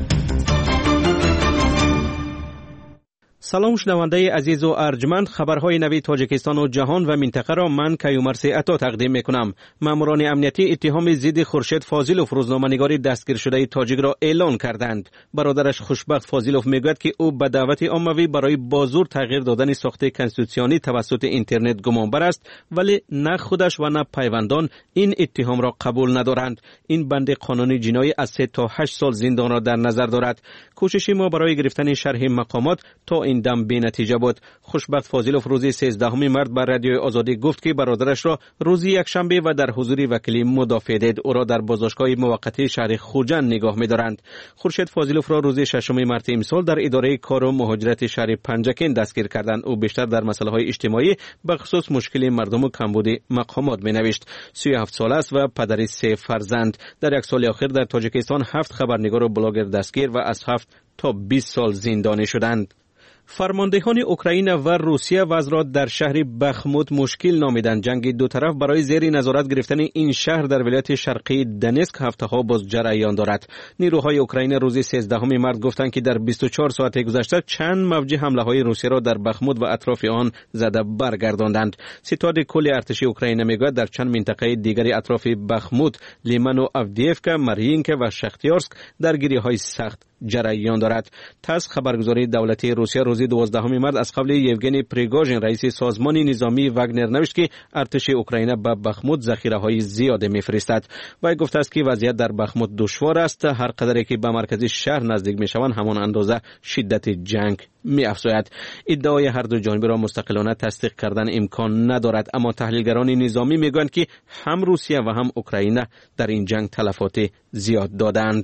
سلام شنونده عزیز و ارجمند، خبرهای نوی تاجیکستان و جهان و منطقه را من کیومرثی عطا تقدیم میکنم. ماموران امنیتی اتهام ضد خورشید فاضلوف روزنامه‌نگار دستگیر شده تاجیک را اعلان کردند. برادرش خوشبخت فاضلوف میگوید که او به دعوت عمومی برای بازور تغییر دادن ساخت کنستیتوسیونی توسط اینترنت گمانبر است، ولی نه خودش و نه پیوندان این اتهام را قبول ندارند. این بند قانونی جنایی از سه تا هشت سال زندان را در نظر دارد. کوشش ما برای گرفتن شرح مقامات تا این دم بی نتیجه بود. خوشبخت فاضلوف روز سیزدهم مارس بر رادیوی آزادی گفت که برادرش را روز یکشنبه و در حضور وکیل مدافع دید. او را در بازداشتگاه موقتی شهر خوجند نگاه می‌دارند. خورشید فاضلوف را روز ششم مارس امسال در اداره کار و مهاجرت شهر پنجکین دستگیر کردند. او بیشتر در مسائل اجتماعی به خصوص مشکل مردم و کمبود مقامات می‌نوشت. سی و هفت ساله است و پدر سه فرزند. در یک سال اخیر در تاجیکستان هفت خبرنگار و بلاگر دستگیر و از هفت تا بیست سال زندانی شدند. فرماندهان اوکراین و روسیه وضع را در شهر بخموت مشکل نامیدند. جنگ دو طرف برای زیر نظارت گرفتن این شهر در ولایت شرقی دنسک هفته‌ها باز جریان دارد. نیروهای اوکراین روز سیزدهم مارس گفتند که در بیست و چهار ساعت گذشته چند موج حمله‌های روسیه را در بخموت و اطراف آن زده برگرداندند. ستاد کل ارتش اوکراین میگوید در چند منطقه دیگری اطراف بخموت، لیمن و آفدیفکا، مارینکا و شختیارسک درگیری‌های سخت جریان دارد. تاس خبرگزاری دولتی روسیه روز دوازدهم مارس از قبل یوگنی پریگوژین رئیس سازمان نظامی واگنر نوشت که ارتش اوکراین به بخموت ذخیره‌های زیاد می‌فرستد. وی گفته است که وضعیت در بخموت دشوار است. هر قدری که به مرکز شهر نزدیک می‌شوند همان اندازه شدت جنگ می‌افزاید. ادعای هر دو جانب را مستقلانه تصدیق کردن امکان ندارد، اما تحلیلگران نظامی می‌گویند که هم روسیه و هم اوکراین در این جنگ تلفات زیاد دادند.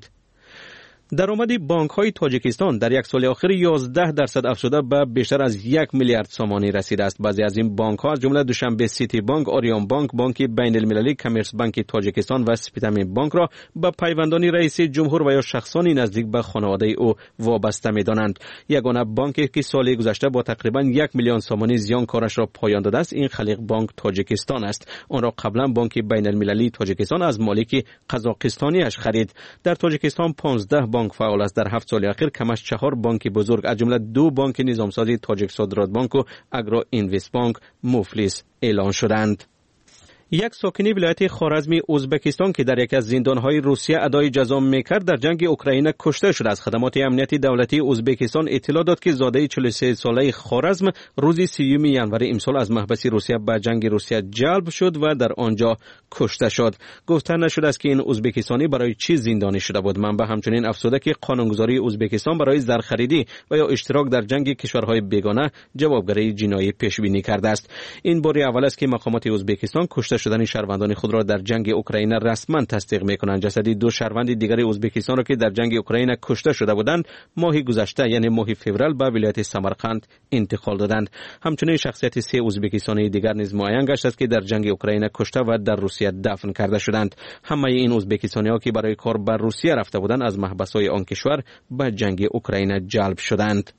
درآمد بانک‌های تاجیکستان در یک سال اخیر یازده درصد افزوده به بیشتر از یک میلیارد سامانی رسیده است. بعضی از این بانک‌ها از جمله دوشنبه سیتی بانک، آریان بانک، بانک بین‌المللی، کامرس بانک تاجیکستان و سپیدم بانک را به پیوندان رئیس جمهور و یا شخصانی نزدیک به خانواده او وابسته می‌دانند. یگانه بانکی که سال گذشته با تقریباً یک میلیون سامانی زیان کارش را پایان داده است این خلیق بانک تاجیکستان است. آن را قبلا بانک بین‌المللی تاجیکستان از مالک قزاقستانی‌اش خرید. در تاجیکستان پانزده بانک فعال است. در هفت سال اخیر کمش چهار بانک بزرگ از جمله دو بانک نظامسازی تاجیک صادرات بانک و اگرو اینوست بانک مفلس اعلان شدند. یک ساکن ولایت خوارزم ازبکستان که در یکی از زندان‌های روسیه ادای جزا می‌کرد در جنگ اوکراین کشته شد. از خدمات امنیتی دولتی ازبکستان اطلاع داد که زاده چهل و سه ساله خوارزم روز سیوم ژانویه امسال از محبس روسیه به جنگ روسیه جلب شد و در آنجا کشته شد. گفته نشده است که این ازبکستانی برای چی زندانی شده بود. منبع همچنین افزوده که قانونگذاری ازبکستان برای زرخریدی و یا اشتراک در جنگ کشورهای بیگانه جوابگری جنایی پیش بینی کرده است. این بار اول است که مقامات ازبکستان کشته شدن شهروندان خود را در جنگ اوکراین رسما تصدیق می‌کنند. جسد دو شهروند دیگر ازبکستان را که در جنگ اوکراین کشته شده بودند ماه گذشته یعنی ماه فوریه به ولایت سمرقند انتقال دادند. همچنین شخصیت سه ازبکستانی دیگر نیز معین گشت است که در جنگ اوکراین کشته و در روسیه دفن کرده شدند. همه این ازبکستانی‌ها که برای کار به روسیه رفته بودند از محبس‌های آن کشور به جنگ اوکراین جلب شدند.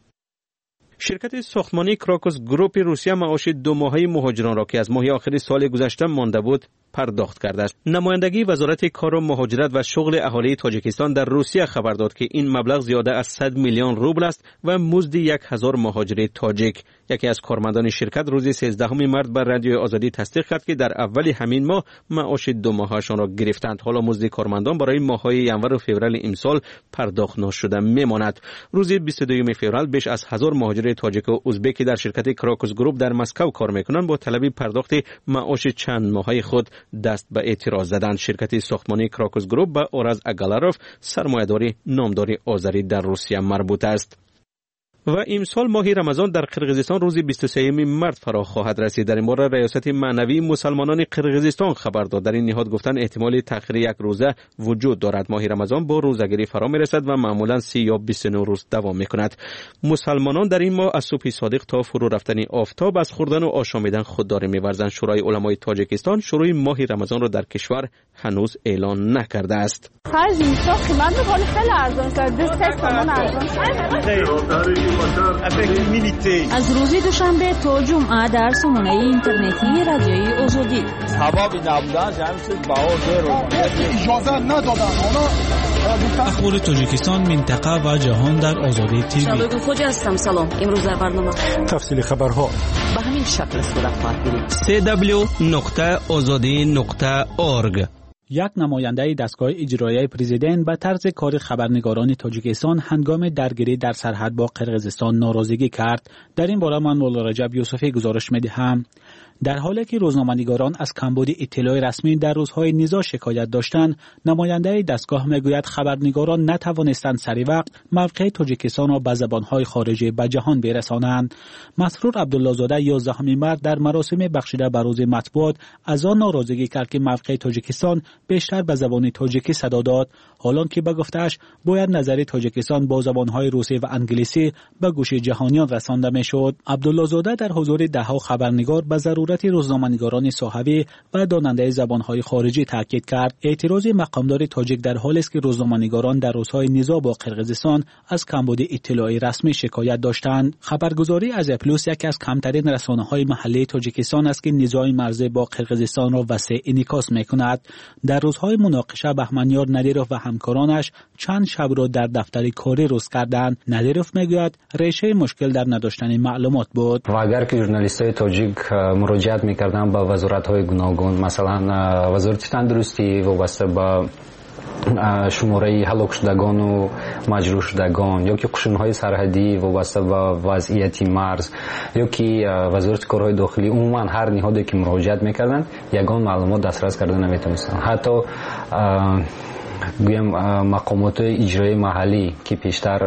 شرکت ساختمانی کراکوس گروپ روسیه معاش دو ماهه مهاجران را که از ماه آخر سال گذشته مانده بود پرداخت کرده است. نمایندگی وزارت کار و مهاجرت و شغل اهالی تاجیکستان در روسیه خبر داد که این مبلغ زیاده از صد میلیون روبل است و مزد یک هزار مهاجر تاجیک. یکی از کارمندان شرکت روز سیزدهم مارس بر رادیو آزادی تصدیق کرد که در اول همین ماه معاش دو ماهشان را گرفتند. حالا مزد کارمندان برای ماه‌های ژانویه و فوریه امسال پرداخت نشده میماند. روز بیست و دوم فوریه بیش از هزار مهاجر تاجیک و ازبک در شرکت کراکوس گروپ در مسکو کار میکنند با طلب پرداخت معاش چند ماهه خود دست به اعتراض زدند. شرکت ساختمانی کراکوس گروپ به اورز اگالاروف سرمایه‌داری نامدار آذری در روسیه مربوط است. و امسال ماه رمضان در قرقیزستان روز بیست و سوم مارس فرا خواهد رسید. در این باره ریاست معنوی مسلمانان قرقیزستان خبر داد. در این نهاد گفتن احتمال تأخیر یک روزه وجود دارد. ماه رمضان با روزه‌گیری فرا میرسد و معمولا سی یا بیست و نه روز دوام میکند. مسلمانان در این ماه از صبح صادق تا فرو رفتن آفتاب از خوردن و آشامیدن خودداری می‌ورزند. شورای علمای تاجیکستان شروع ماه رمضان را در کشور هنوز اعلان نکرده است. از روز دوشنبه تا جمعه در سامانه اینترنتی رادیوی آزادی اجازه ندادن. اخبار تاجیکستان، منطقه و جهان در آزادی تیوی. شباب خوش هستم. سلام. امروز در برنامه تفصیل خبرها به همین شکل صورت خواهد گرفت. سی دبلیو نقطه آزادی نقطه اورگ. یک نماینده دستگاه اجرایی پرزیدنت به طرز کار خبرنگاران تاجیکستان هنگام درگیری در سرحد با قرقیزستان ناراضگی کرد. در این باره من مولا رجب یوسفی گزارش می‌دهم. در حالی که روزنامه‌نگاران از کمبود اطلاع رسمی در روزهای نزاع شکایت داشتند، نماینده دستگاه میگوید خبرنگاران نتوانستند سری وقت موقع تاجیکستان را به زبان‌های خارجی به جهان برسانند. مسرور عبدالله زاده یازدهم مارس در مراسم بخشیده به روز مطبوعات از آن ناراضگی کرد که موقع تاجیکستان بیشتر به زبان تاجیکی صدا داد، حالانکه به گفته‌اش باید نظر تاجیکستان با زبان‌های روسی و انگلیسی به گوش جهانیان رسانده می‌شد. عبدالله زاده در حضور ده‌ها خبرنگار به ضرورت روزنامه‌نگاران صحوی و داننده زبان‌های خارجی تاکید کرد. اعتراض مقامدار تاجیک در حالی است که روزنامه‌نگاران در روزهای نزاع با قرقیزستان از کمبود اطلاعی رسمی شکایت داشتند. خبرگزاری از پلوس یکی از کمترین رسانه‌های محلی تاجیکستان است که نزاع مرزی با قرقیزستان را وسیع انعکاس می‌کند. در روزهای مناقشه بهمنیار ندیروف و همکارانش چند شب را در دفتر کاری روز کردند. ندیروف میگوید ریشه مشکل در نداشتن معلومات بود. و اگر که ژورنالیست‌های تاجیک مراجعت می‌کردند به وزارت‌های گوناگون، مثلا وزارت تندرستی وابسته به شماره هلاک شدگان و مجروح شدگان، یا که قشون‌های سرحدی وابسته به وضعیت مرز، یا که وزارت کارهای داخلی، عموما هر نهادی که مراجعت می‌کردند یگان معلومات دسترس کردن نمی‌تونستند. حتی گویم مقامات اجرایی محلی که پیشتر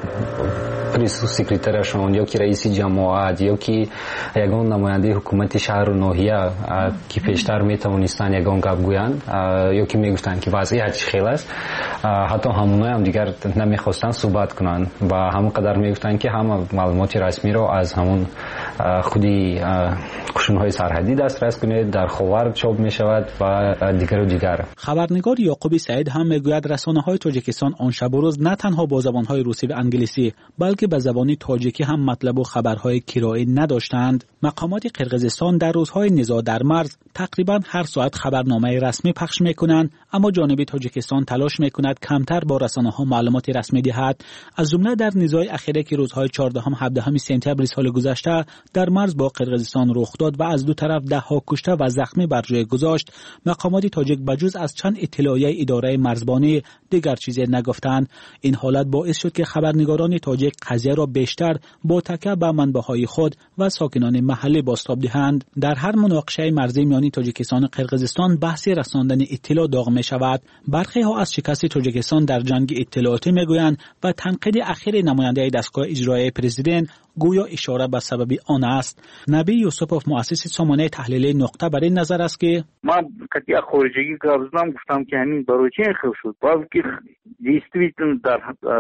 پریس سکرترشون یا که رئیس جماعت یا که یگان نماینده حکومت شهر و ناحیه که پیشتر میتوانستن یگان گپ گویند یا که میگفتن که وضعیت چه خیلی است، حتی همون هم دیگر نمیخواستن صحبت کنند و همون قدر میگفتن که همه معلومات رسمی رو از همون خودی قشون‌های سرحدی دسترس کنید، در خاور چاپ میشود و دیگر و دیگر. خبرنگار یعقوب سعید هم میگوید رسانه‌های تاجیکستان آن شب و روز نه تنها با زبان‌های روسی و انگلیسی بلکه به زبان تاجیکی هم مطلب و خبرهای کرایی نداشتند. مقامات قرقیزستان در روزهای نزاع در مرز تقریبا هر ساعت خبرنامه رسمی پخش میکنند، اما جانب تاجیکستان تلاش میکند کمتر با رسانه‌ها معلومات رسمی دهد. از جمله در نزاع اخیری که روزهای چهاردهم هفدهم سپتامبر سال گذشته در مرز با قرقیزستان رخ داد و از دو طرف ده‌ها کشته و زخمی بر جای گذاشت، مقامات تاجیک بجز از چند اطلاعیه اداره مرزبانی دیگر چیزی نگفتند. این حالت باعث شد که خبرنگاران تاجیک قضیه را بیشتر با تکیه به منبع‌های خود و ساکنان محلی بازتاب دهند. در هر مناقشه مرزی میان تاجیکستان و قرقیزستان بحث رساندن اطلاع داغ می شود. برخی ها از شکست تاجیکستان در جنگ اطلاعاتی میگویند و تنقید اخیر نماینده دستگاه اجرایی پرزیدنت گویا اشاره به سبب آن است. نبی یوسفوف مؤسس سامانه تحلیلی نقطه بر این نظر است که من که خارجی گفتم گفتم که همین برای چه خیلی شد، بلکه действительно در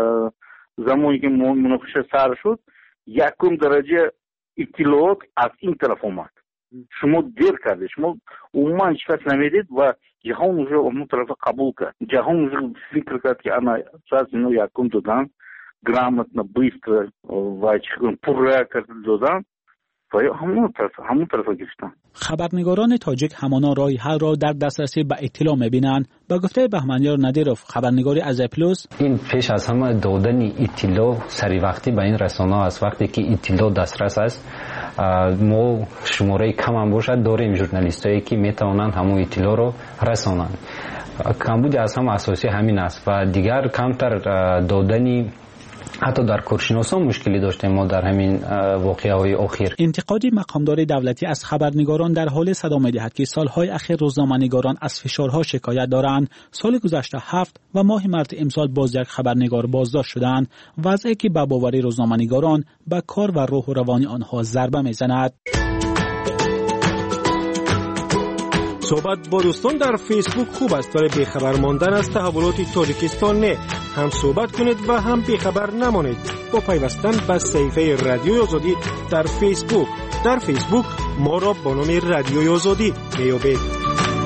زمانی که مناقشه سر شد یکم درجه اطلاعات از این طرف اومد. شما دیر کردید، شما عموما شکست نمیدید و جهان уже اون طرف قبول کرد. جهان уже فکر کرد که انا сейчас اینو یکم دادن грамотно, быстро و پره دادن و همون طرف همون طرف گرفتن. خبرنگاران تاجیک همانا راه حل را در دسترسی به اطلاع می‌بینند. با گفته بهمنیار ندیروف خبرنگاری از پلوس، این پیش از همه دادن اطلاع سری وقتی به این رسانه است. وقتی که اطلاع دسترس است ما شماره کم هم باشد داریم ژورنالیستایی که میتوانند همون اطلاع رو رسانند. کمبود از هم اساسی همین است و دیگر کمتر دادن حتی در کارشناسان مشکلی داشتیم ما در همین واقعه‌های اخیر. انتقاد مقامدار دولتی از خبرنگاران در حال صدا می‌دهد که سالهای اخیر روزنامه‌نگاران از فشارها شکایت دارند. سال گذشته هفت و ماه مارس امسال باز یک خبرنگار بازداشت شدند، وضعی که به باور روزنامه‌نگاران به کار و روح و روان آنها ضربه می‌زند. صحبت با دوستان در فیسبوک خوب است، ولی بیخبر ماندن از تحولات تاجیکستان نه. هم صحبت کنید و هم بیخبر نمانید با پیوستن به صفحه رادیوی آزادی در فیسبوک. در فیسبوک ما را با نام رادیوی آزادی میابید.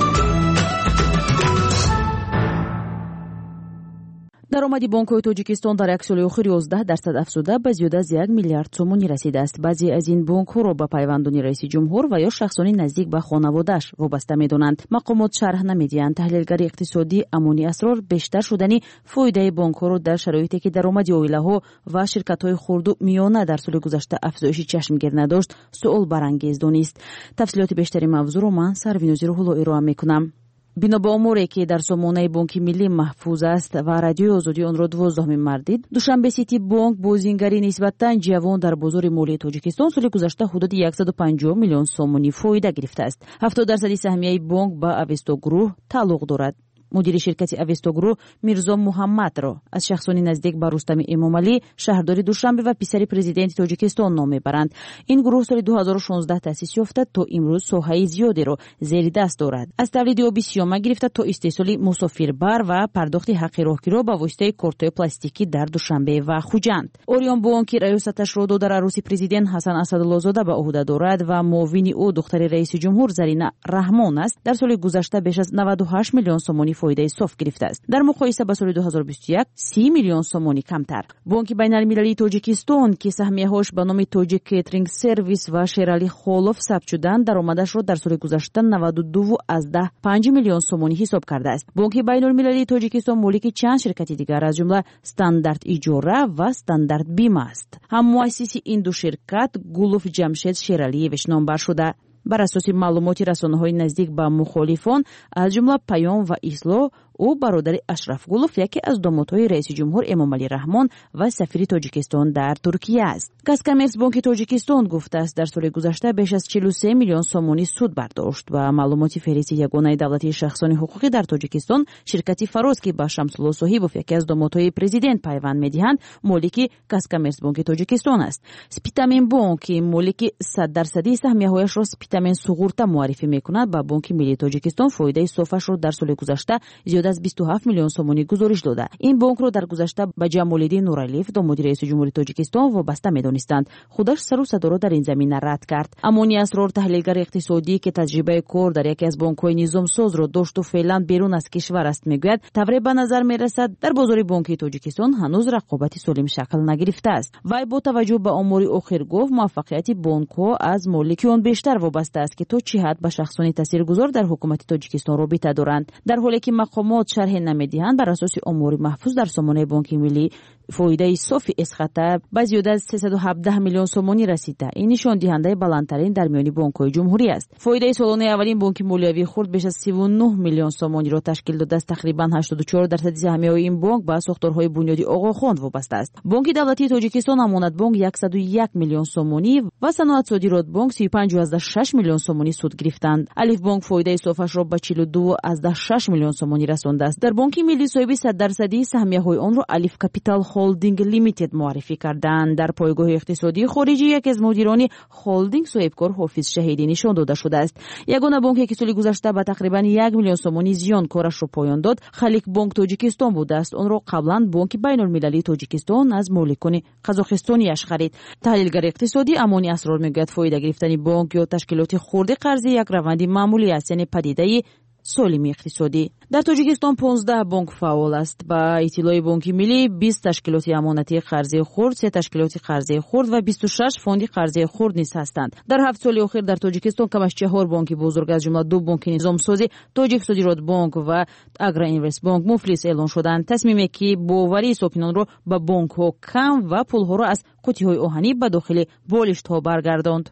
даромади бонкҳои тоҷикистон дар як соли охир ёздаҳ дарсад афзуда ба зиёда аз як миллиард сомонӣ расидааст. баъзе аз ин бонкҳоро ба пайвандони раиси ҷумҳур ва ё шахсони наздик ба хонаводааш вобаста медонанд. мақомот шарҳ намедиҳанд. таҳлилгари иқтисодӣ Амони Асрор бештар шудани фоидаи бонкҳоро дар шароите ки даромади оилаҳо ва ширкатҳои хурду миёна дар соли гузашта афзоиши чашмгир надошт суол барангез донист. тафсилоти бештари мавзӯъро ман Сарвинози Рӯҳулло ироа мекунам. бино ба оморе ки дар сомонаи бонки миллӣ маҳфуз аст ва радиои озодӣ онро дувоздуҳумин мардид, душанбе сити бонк бозингари нисбатан ҷавон дар бозори молии тоҷикистон соли гузашта ҳудуди яксаду панҷоҳ миллион сомонӣ фоида гирифтааст. ҳафтод дарсади саҳмияи бонк ба Авесто Груҳ тааллуқ дорад. мудири ширкати Авесто Груҳ Мирзо Муҳаммадро аз шахсони наздик ба Рустами Эмомалӣ, шаҳрдори Душанбе ва писари президенти Тоҷикистон ном мебаранд. ин гурӯҳ соли ду ҳазору шонздаҳ таъсис ёфта, то имрӯз соҳаи зиёдеро зери даст дорад. аз тавлиди оби сиёма гирифта то истеҳсоли мусофирбар ва пардохти ҳаққи роҳгиро ба воситаи кортҳои пластикӣ дар Душанбе ва Хуҷанд. Орион Бонк ки раёсаташро дар аруси президент Ҳасан Асадуллозода ба оҳда дорад ва муовини ӯ духтари раиси ҷумҳур Зарина Раҳмон аст, дар соли гузашта беш аз наваду ҳашт миллион сомонӣ фоидаи соф гирифтааст. дар муқоиса ба соли ду ҳазору бисту як си миллион сомонӣ камтар. бонки байналмилалии Тоҷикистон ки саҳмияҳош ба номи Тоҷик Кетринг Сервис ва Шерали Холов сабт шуданд, даромадашро дар соли гузашта наваду ду азда панҷ миллион сомонӣ ҳисоб кардааст. бонки байналмилалии Тоҷикистон молики чанд ширкати дигар аз ҷумла Стандарт Иҷора ва Стандарт Бима аст. ҳаммуассиси ин ду ширкат Гулов Ҷамшед Шералиевич номбар шуда. бар асоси маълумоти расонаҳои наздик ба мухолифон аз ҷумла Паём ва Исло, ӯ бародари Ашраф Гулов, яке аз домодҳои раиси ҷумҳур Эмомалӣ Раҳмон ва сафири Тоҷикистон дар Туркия аст. Каскамерс бонки Тоҷикистон гуфтааст, дар соли гузашта беш аз чилу се миллион сомонӣ суд бардошт. Ба маълумоти феҳристи ягонаи давлатии шахсони ҳуқуқӣ дар Тоҷикистон, ширкати Фароз ки ба Шамсулло Соҳибов, яке аз домодҳои президент, пайванд медиҳанд, молики Каскамерс бонки Тоҷикистон аст. Спитамен бонк ки молики сад дарсадии саҳмияҳояшро Спитамен суғурта муаррифӣ мекунад, ба Бонки Миллии Тоҷикистон фоидаи софашро дар соли гузашта зиёда аз бисту ҳафт миллион сомонӣ гузориш дода. ин бонкро дар гузашта ба Ҷамолиддин Нуралиев, домоди раиси ҷумҳури Тоҷикистон, вобаста медонистанд. худаш сару садоро дар ин замина рад кард. Амони Асрор, таҳлилгари иқтисодӣ ки таҷрибаи кор дар яке аз бонкҳои низомсозро дошту феълан берун аз кишвар аст, мегӯяд, тавре ба назар мерасад, дар бозори Бонки Тоҷикистон ҳанӯз рақобати солим шакл нагирифтааст. Вай бо таваҷҷӯҳ ба омори охир гуфт, муваффақияти бонкҳо аз моликиён бештар вобаста аст ки то чӣ ҳад ба шахсони таъсиргузор дар ҳукумати Тоҷикистон робита доранд. дар ҳоле ки мақомот шарҳе намедиҳанд, бар асоси омори маҳфуз дар сомонаи Бонки Миллӣ фоидаи софи эсхата ба зиёда аз сесаду ҳабдаҳ миллион сомонӣ расида. ин нишондиҳандаи баландтарин дар миёни бонкҳои ҷумҳурӣ аст. фоидаи солонаи аввалин Бонки молиявии хурд беш аз сиву нӯҳ миллион сомониро ташкил додааст. тақрибан ҳаштоду чор дарсади саҳмияҳои ин бонк ба сохторҳои бунёди Оғохонд вобаста аст. Бонки давлатии Тоҷикистон Амонатбонк яксаду як миллион сомонӣ ва Саноатсодиротбонк сию панҷу азда шаш миллион сомонӣ суд гирифтанд. Алифбонк фоидаи софашро ба чилу ду азда шаш миллион сомонӣ расондааст. дар Бонки Миллӣ соҳиби сад дарсадии саҳмияҳои онро Алиф Капитал Холдинг Лимитед муаррифӣ карданд. дар пойгоҳи иқтисодии хориҷӣ яке аз мудирони холдинг соҳибкор Ҳофиз Шаҳидӣ нишон дода шудааст. ягона бонке ки соли гузашта ба тақрибан як миллион сомонӣ зиён корашро поён дод, Халик Бонк Тоҷикистон будааст. онро қаблан Бонки Байнулмилалии Тоҷикистон аз моликони қазоқистониаш харид. таҳлилгари иқтисодӣ Амони Асрор мегӯяд, фоида гирифтани бонк ё ташкилоти хурди қарзӣ як раванди маъмулӣ аст, яъне падидаи солими иқтисодӣ. дар Тоҷикистон понздаҳ бонк фаъол аст. ба иттилои Бонки Миллӣ бист ташкилоти амонатии қарзии хурд, се ташкилоти қарзии хурд ва бисту шаш фонди қарзии хурд низ ҳастанд. дар ҳафт соли охир дар Тоҷикистон кам аз чаҳор бонки бузург аз ҷумла ду бонки низомсозӣ Тоҷиксодиротбонк ва Агроинвестбонк муфлис эълон шуданд. тасмиме ки боварии сокинонро ба бонкҳо кам ва пулҳоро аз қутиҳои оҳанӣ ба дохили болиштҳо баргардонд.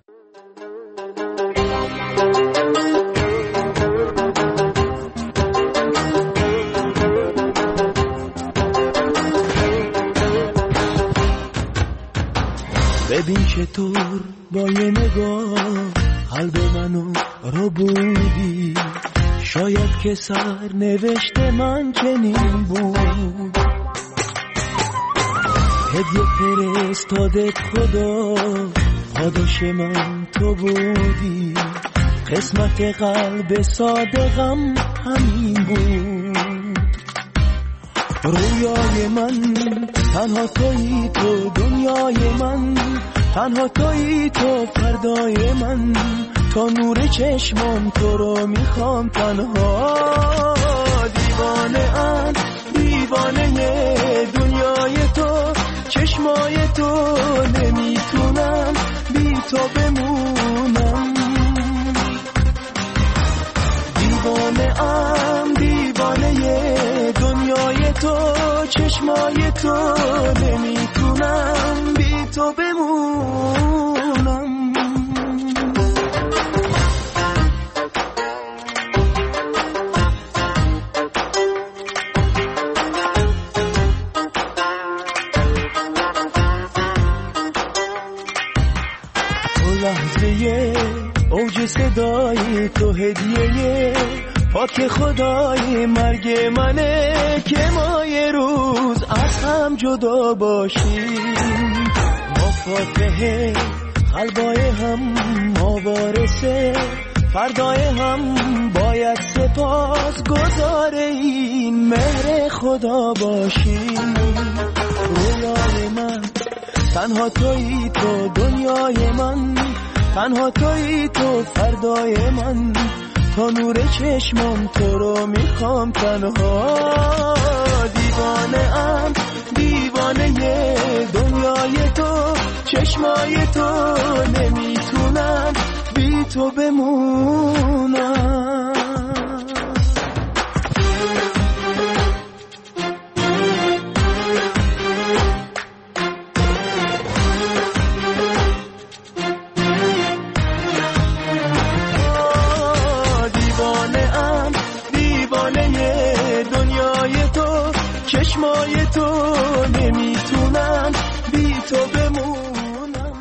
ببین چطور با یه نگاه قلب منو رو بودی، شاید که سر نوشته من چنین بود. هدیه فرستادت خدا، پاداش من تو بودی، قسمت قلب صادقم همین بود. رویای من تنها تویی تو، دنیای من تنها تویی تو، فردای من تا نور چشمام تو رو میخوام تنها. دیوانه ام دیوانه دنیای تو، چشمای تو، نمیتونم بی تو بمونم. دیوانه ام دیوانه دنیای تو، چشمای تو، نمیتونم بی تو بمونم. لحظه اوج صدای تو، هدیه پاک خدای مرگ منه که ما یه روز از هم جدا باشیم. ما فاتحه قلبای هم، ما وارثه فردای هم، باید سپاس گزار این مهر خدا باشیم. رویای من تنها تویی تو، دنیای من تنها تویی تو، فردای من تا نور چشمم تو رو میخوام تنها. دیوانه ام دیوانه دنیای تو، چشمای تو، نمیتونم بی تو بمونم. چشمای تو، نمیتونم بی تو بمونم.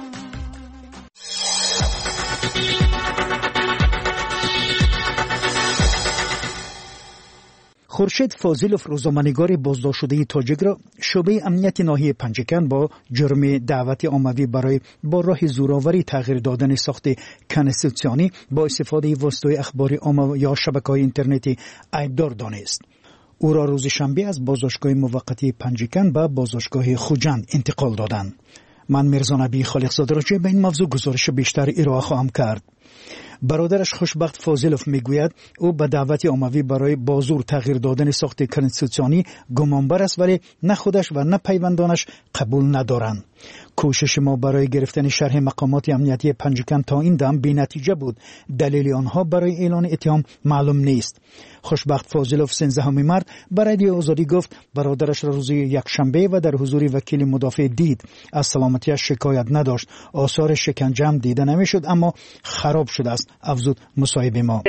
خورشید فاضلوف، روزنامه‌نگار بازداشت شده تاجیک را شعبه امنیت ناحیه پنجکن با جرم دعوت عمومی برای با راه زورآوری تغییر دادن ساخت کنستیتوسیونی با استفاده واسطه اخبار عامه یا شبکه‌های اینترنتی ایبدار دانست. او را روز شنبه از بازداشتگاه موقتی پنجکن به بازداشتگاه خوجند انتقال دادند. من میرزا نبی خالقزاده راجع به این موضوع گزارش بیشتر ارائه خواهم کرد. برادرش خوشبخت فاضلوف میگوید او به دعوت عمومی برای بازور تغییر دادن ساخت کنستیتوسیونی گمانبر است، ولی نه خودش و نه پیوندانش قبول ندارند. کوشش ما برای گرفتن شرح مقامات امنیتی پنجکن تا این دم بی نتیجه بود. دلیل آنها برای اعلان اتهام معلوم نیست. خوشبخت فاضلوف سیزدهمین مرد برای رادیو آزادی گفت برادرش را روز یکشنبه و در حضور وکیل مدافع دید. از سلامتیش شکایت نداشت. آثار شکنجه هم دیده نمیشد اما خراب شده است. افزود مصاحبه ما.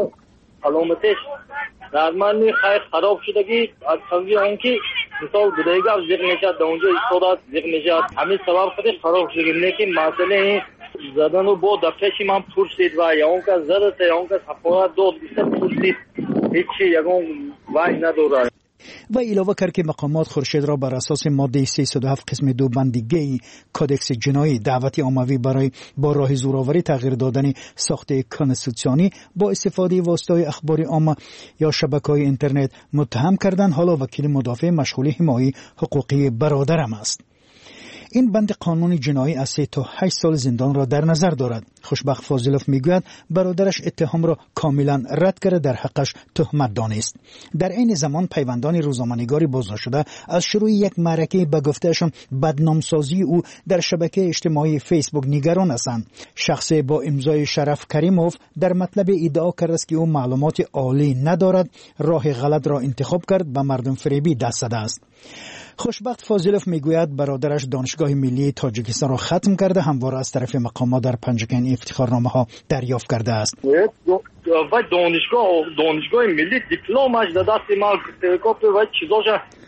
سلامتیش در من خیر خراب شدگی از سوی اون که مثال بودایگاه زیر نشد اونجا ایستاد زیر نشد همین سبب خودش خراب شدگی. لیکن مسئله زدن و با دفترشی من پرسید و یا اون که زدت یا اون که سفارت داد بیست پرسید هیچی یکون وای نداره. و علاوه کرد که مقامات خورشید را بر اساس ماده سیصد و هفت قسم دو بند گی کودکس جنایی دعوت عمومی برای با راه زورآوری تغییر دادن ساخت کنستیتوسیونی با استفاده واسطه اخبار عامه یا شبکه‌های اینترنت متهم کردند. حالا وکیل مدافع مشغول حمایت حقوقی برادرم است. این بند قانون جنایی از سه تا هشت سال زندان را در نظر دارد. خوشبخت فاضلوف میگوید برادرش اتهام را کاملا رد کرده در حقش تهمت دانست. در این زمان پیوندان روزنامه‌نگاری بازداشت شده از شروع یک معرکه به گفتهشان بدنامسازی او در شبکه اجتماعی فیسبوک نگران هستند. شخص با امضای شرف کریموف در مطلب ادعا کرد است که او معلومات عالی ندارد، راه غلط را انتخاب کرد، به مردم فریبی دست زده است. خوشبخت فاضلوف میگوید برادرش دانشگاه ملی تاجیکستان را ختم کرده، همواره از طرف مقامات در پنجکن افتخارنامه ها دریافت کرده است. و دانشگاه دانشگاه ملی دیپلمش در دست ما گرفته و چیزاش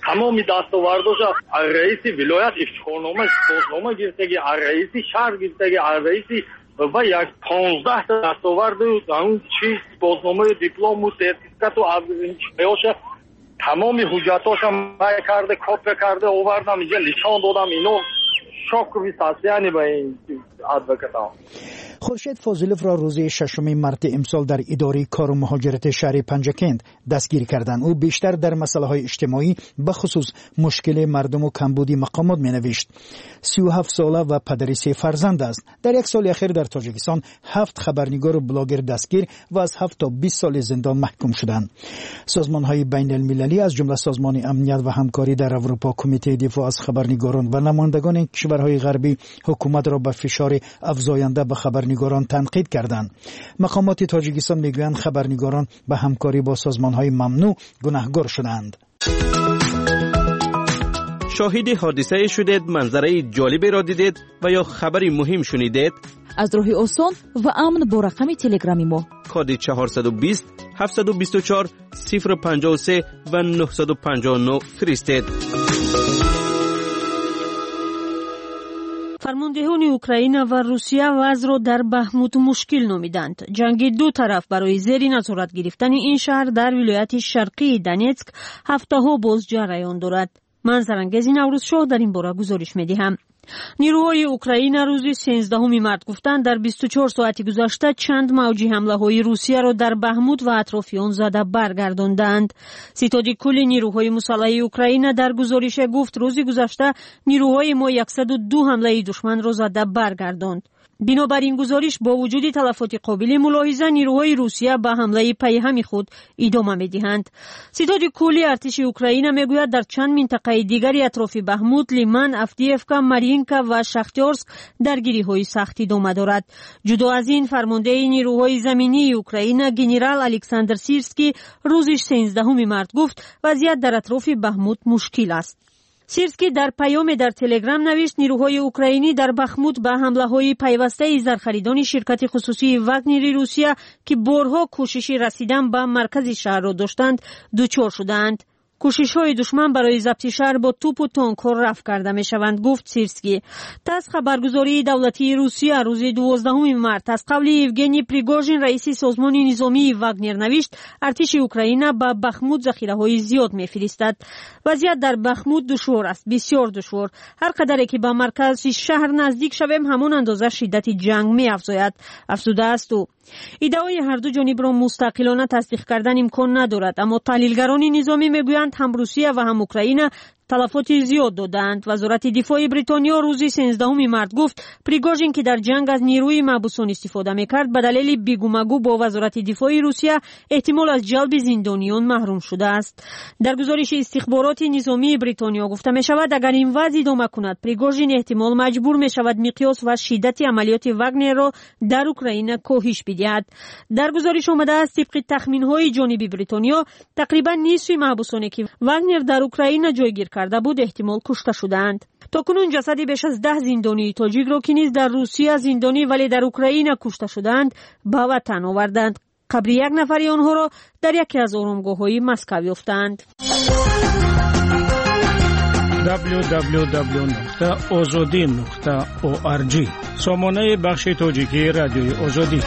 тамоми дастовардоша раиси вилоят ифтихорнома сипоснома гирифтаги раиси шаҳр гирифтаги раиси ва як понздаҳ та дастоварду ҳамн чи сипосномаи диплому сертификату аёша тамоми ҳуҷҷатоша май карда копия карда овардам инҷа нишон додам ино шокови сасияни ба ин адвокатам. خورشید فاضلوف را روز ششم مارس امسال در اداره کار و مهاجرت شهر پنجکند دستگیر کردند. او بیشتر در مسائل های اجتماعی به خصوص مشکل مردم و کمبودی مقامات می‌نوشت. سی و هفت ساله و پدر سه فرزند است. در یک سال اخیر در تاجیکستان هفت خبرنگار و بلاگر دستگیر و از هفت تا بیست سال زندان محکوم شدند. سازمان‌های بین المللی از جمله سازمان امنیت و همکاری در اروپا، کمیته دفاع از خبرنگاران و نمایندگان کشورهای غربی حکومت را به فشار افزاینده به خبرنگاران تنقید کردند. مقامات تاجیکستان میگویند خبرنگاران به همکاری با سازمان‌های ممنوع گناهکار شدند. شاهد حادثه شدید، منظره جالبی را دیدید و یا خبری مهم شنیدید؟ از راهی آسان و امن با رقم تلگرامی ما کد چهارصد و بیست هفتصد و بیست و چهار صفر پنجاه و سه و نهصد و پنجاه و نه فرستید. فرماندهان اوکراین و روسیه وضع را در بحموت مشکل نامیدند. جنگ دو طرف برای زیر نظارت گرفتن این شهر در ولایت شرقی دونتسک هفته‌ها باز جریان دارد. من سرانگیز نوروز شاه در این باره گزارش می‌دهم. نیروهای اوکراین روز سیزدهم مارس گفتند در بیست و چهار ساعتی گذشته چند موج حمله‌های روسیه را در بحموت و اطراف آن زده برگرداندند. ستاد کل نیروهای مسلح اوکراین در گزارش گفت روز گذشته نیروهای ما صد و دو حمله دشمن را زده برگرداند. بنابراین گزارش با وجود تلفات قابل ملاحظه نیروهای روسیه به حمله پیهم خود ادامه می‌دهند. ستاد کلی ارتش اوکراین میگوید در چند منطقه دیگری اطراف بحموت، لیمان، افدیفکا، مارینکا و شختیارسک درگیری‌های سخت ادامه دارد. جدا از این فرمانده نیروهای زمینی اوکراین گنرال الکساندر سیرسکی روز سیزدهم مارس گفت وضعیت در اطراف بحموت مشکل است. سیرسکی در پیام در تلگرام نوشت نیروهای اوکراینی در بخموت به حمله‌های پیوسته زرخریدان شرکت خصوصی واگنر روسیه که بارها کوشش رسیدن به مرکز شهر را داشتند دچار شدند. کوشش‌های دشمن برای ضبط شهر با توپ و تانک‌ها رفع کرده می‌شوند، گفت سیرسکی. تاس خبرگزاری دولتی روسیه روز دوازدهم مارس از قول یوگنی پریگوژین رئیس سازمان نظامی واگنر نوشت ارتش اوکراین به بخموت ذخیره‌های زیاد می‌فرستد. وضعیت در بخموت دشوار است، بسیار دشوار. هر قدری که به مرکز شهر نزدیک شویم همان اندازه شدت جنگ می‌افزاید، افزوده است او. ایده‌های هر دو جانب را مستقلانه تصدیق کردن امکان ندارد، اما تحلیلگران نظامی میگویند هم روسیه و هم اوکراین تلفات زیاد دادند. وزارت دفاع بریتانیا روز سیزدهم مارس گفت پریگوژین که در جنگ از نیروی محبوسان استفاده میکرد به دلیل بیگومگو با وزارت دفاع روسیه احتمال از جلب زندانیان محروم شده است. در گزارش استخبارات نظامی بریتانیا گفته می شود اگر این وضع ادامه کند پریگوژین احتمال مجبور می شود مقیاس و شدت عملیات واگنر را در اوکراین کاهش بدهد. در گزارش آمده است طبق تخمین های جانبی بریتانیا تقریبا نصف محبوسانی که واگنر در اوکراین جایگیر کرده بود احتمال کشته شدند. تا کنون جسد بیش از ده زندانی تاجیک را که نیز در روسیه زندانی ولی در اوکراین کشته شدند به وطن آوردند. قبر یک نفری آنها را در یکی از آرامگاه‌های مسکو یافتند. دبلیو دبلیو دبلیو نقطه آزادی نقطه او آر جی سامانه بخش تاجیکی رادیوی آزادی.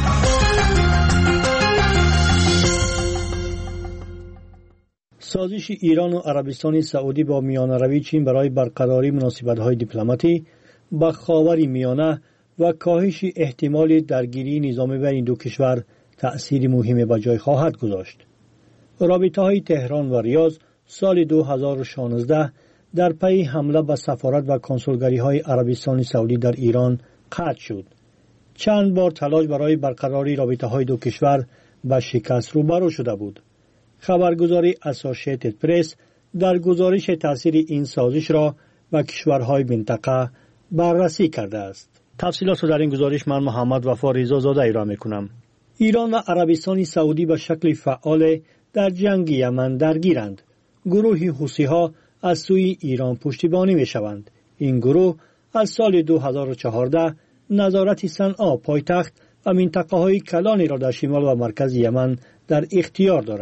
سازش ایران و عربستان سعودی با میانه‌روی چین برای برقراری مناسبت‌های دیپلماتی با خاور میانه و کاهش احتمال درگیری نظامی بین این دو کشور تأثیر مهمی به جای خواهد گذاشت. رابطه‌های تهران و ریاض سال دو هزار و شانزده در پی حمله به سفارت و کنسولگری‌های عربستان سعودی در ایران قطع شد. چند بار تلاش برای برقراری رابطه‌های دو کشور به شکست روبرو شده بود. خبرگزاری اسوسییتد پرس در گزارش تاثیر این سازش را به کشورهای منطقه بررسی کرده است. تفصیلات را در این گزارش من محمد وفا رضازاده ارائه می‌کنم. ایران و عربستان سعودی به شکل فعال در جنگ یمن درگیرند. گروه حوثی‌ها از سوی ایران پشتیبانی می‌شوند. این گروه از سال دو هزار و چهارده نظارت صنعا پایتخت و منطقه‌های کلانی را در شمال و مرکز یمن در اختیار دارد.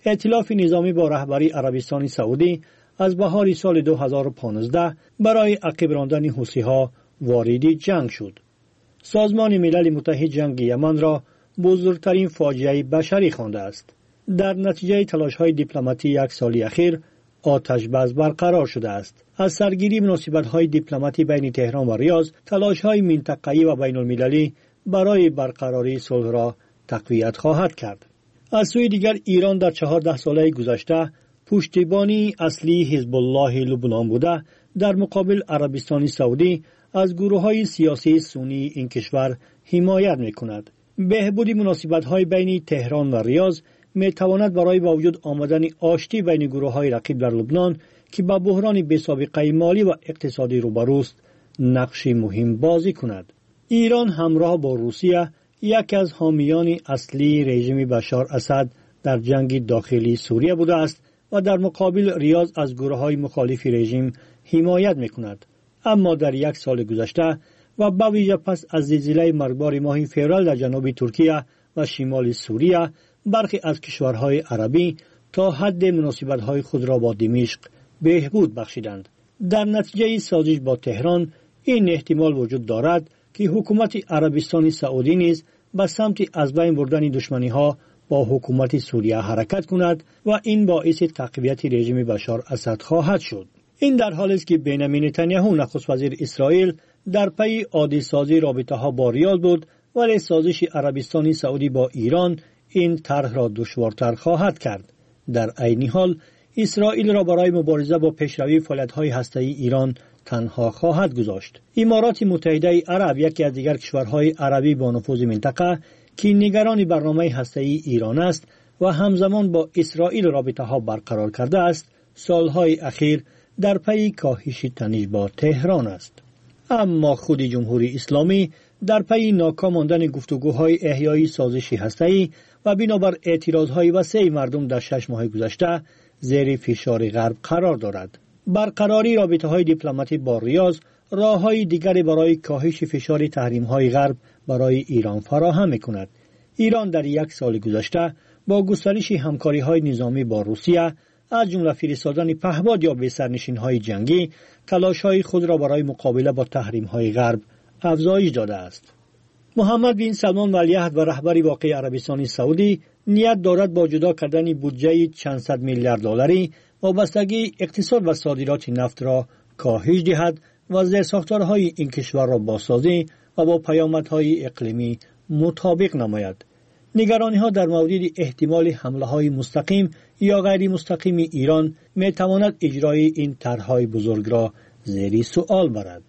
ائتلاف نظامی با رهبری عربستان سعودی از بهار سال دو هزار و پانزده برای عقب راندن حوثی‌ها وارد جنگ شد. سازمان ملل متحد جنگ یمن را بزرگترین فاجعه بشری خوانده است. در نتیجه تلاش‌های دیپلماتی یک سالی اخیر آتش بس برقرار شده است. از سرگیری مناسبت‌های دیپلماتی بین تهران و ریاض، تلاش‌های منطقه‌ای و بین‌المللی برای برقراری صلح را تقویت خواهد کرد. از سوی دیگر ایران در چهارده ساله گذشته پشتیبانی اصلی حزب الله لبنان بوده، در مقابل عربستان سعودی از گروه‌های سیاسی سنی این کشور حمایت می‌کند. بهبود مناسبت‌های بین تهران و ریاض می‌تواند برای با وجود آمدن آشتی بین گروه‌های رقیب در لبنان که با بحران بی‌سابقه مالی و اقتصادی روبروست نقشی مهم بازی کند. ایران همراه با روسیه یکی از حامیان اصلی رژیم بشار اسد در جنگ داخلی سوریه بوده است و در مقابل ریاض از گروه‌های مخالف رژیم حمایت می‌کند. اما در یک سال گذشته و با ویژه پس از زلزله مرگبار ماه فوریه در جنوب ترکیه و شمال سوریه، برخی از کشورهای عربی تا حد مناسبت‌های خود را با دمشق بهبود بخشیدند. در نتیجه سازش با تهران این احتمال وجود دارد که حکومت عربستان سعودی نیز به سمت از بین بردن دشمنی‌ها با حکومت سوریه حرکت کند و این باعث تقویت رژیم بشار اسد خواهد شد. این در حالی است که بنیامین نتانیاهو نخست وزیر اسرائیل در پی عادی سازی رابطه‌ها با ریاض بود، ولی سازش عربستان سعودی با ایران این طرح را دشوارتر خواهد کرد. در عین حال اسرائیل را برای مبارزه با پیشروی فعالیت‌های هسته‌ای ایران تنها خواهد گذاشت. امارات متحده عرب یکی از دیگر کشورهای عربی با نفوذ منطقه که نگران برنامه هسته‌ای ایران است و همزمان با اسرائیل رابطه‌ها برقرار کرده است، سالهای اخیر در پی کاهش تنش با تهران است. اما خود جمهوری اسلامی در پی ناکام ماندن گفتگوهای احیای سازش هسته‌ای و بنابر اعتراضهای وسیع مردم در شش ماه گذشته زیر فشار غرب قرار دارد. برقراری رابطه‌های دیپلماتی با ریاض راه‌های دیگری برای کاهش فشار تحریم‌های غرب برای ایران فراهم می‌کند. ایران در یک سال گذشته با گسترش همکاری‌های نظامی با روسیه، از جمله فرستادن پهپاد یا به سرنشین‌های جنگی، تلاش‌های خود را برای مقابله با تحریم‌های غرب افزایش داده است. محمد بن سلمان ولیعهد و رهبر واقعی عربستان سعودی نیت دارد با جدا کردن بودجه چند صد میلیارد دلاری وابستگی اقتصاد و صادرات نفت را کاهش دهد و زیرساختارهای این کشور را بازسازی و با پیامدهای اقلیمی مطابق نماید. نگرانی‌ها در مورد احتمال حمله‌های مستقیم یا غیر مستقیم ایران می‌تواند اجرای این طرح‌های بزرگ را زیر سوال برد.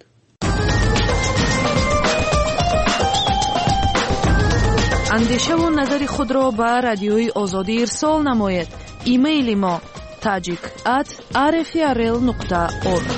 اندیشه و نظر خود را به رادیوی آزادی ارسال نمایید. ایمیل ما tajik at r f r l nokta org.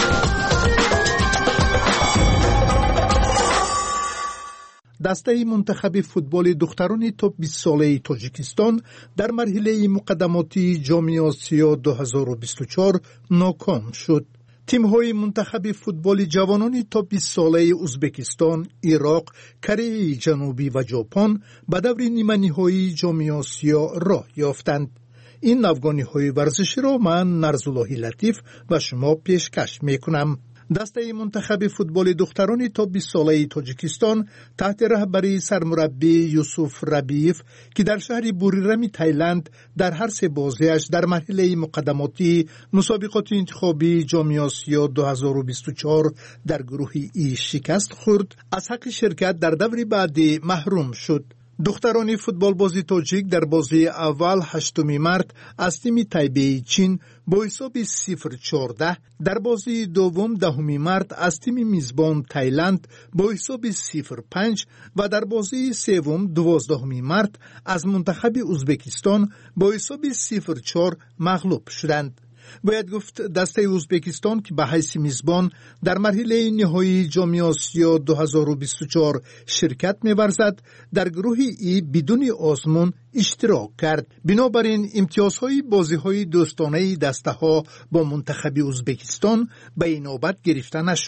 دسته منتخب فوتبال دختران توپ بیست ساله تاجیکستان در مرحله مقدماتی جام آسیا دو هزار و بیست و چهار ناکام شد. تیم‌های منتخب فوتبال جوانان تا بیست ساله ازبکستان، عراق، کره جنوبی و ژاپن به دور نیمه‌نهایی جام آسیا راه یافتند. این افغانی‌های ورزشی را من نرزاللهی لطیف و شما پیشکش می‌کنم. دسته منتخب فوتبال دختران تا بیست ساله تاجیکستان تحت رهبری سرمربی یوسف ربیف که در شهر بوریرمی تایلند در هر سه بازیش در مرحله مقدماتی مسابقات انتخابی جام آسیا دو هزار و بیست و چهار در گروه ای شکست خورد، از حق شرکت در دور بعدی محروم شد. دختران فوتبال بازی تاجیک در بازی اول هشتم مارس از تیم تایبه چین با حساب صفر چهارده، در بازی دوم دهم مارس از تیم میزبان تایلند با حساب صفر پنج و در بازی سوم دوازدهم مارس از منتخب ازبکستان با حساب صفر چهار مغلوب شدند. باید گفت دسته ازبکستان که به حیث میزبان در مرحله نهایی جام آسیا دو هزار و بیست و چهار شرکت می‌ورزد، در گروه ای بدون آزمون اشتراک کرد. بنابراین امتیازهای بازی‌های دوستانه دسته‌ها با منتخب ازبکستان به این نوبت گرفته نشد.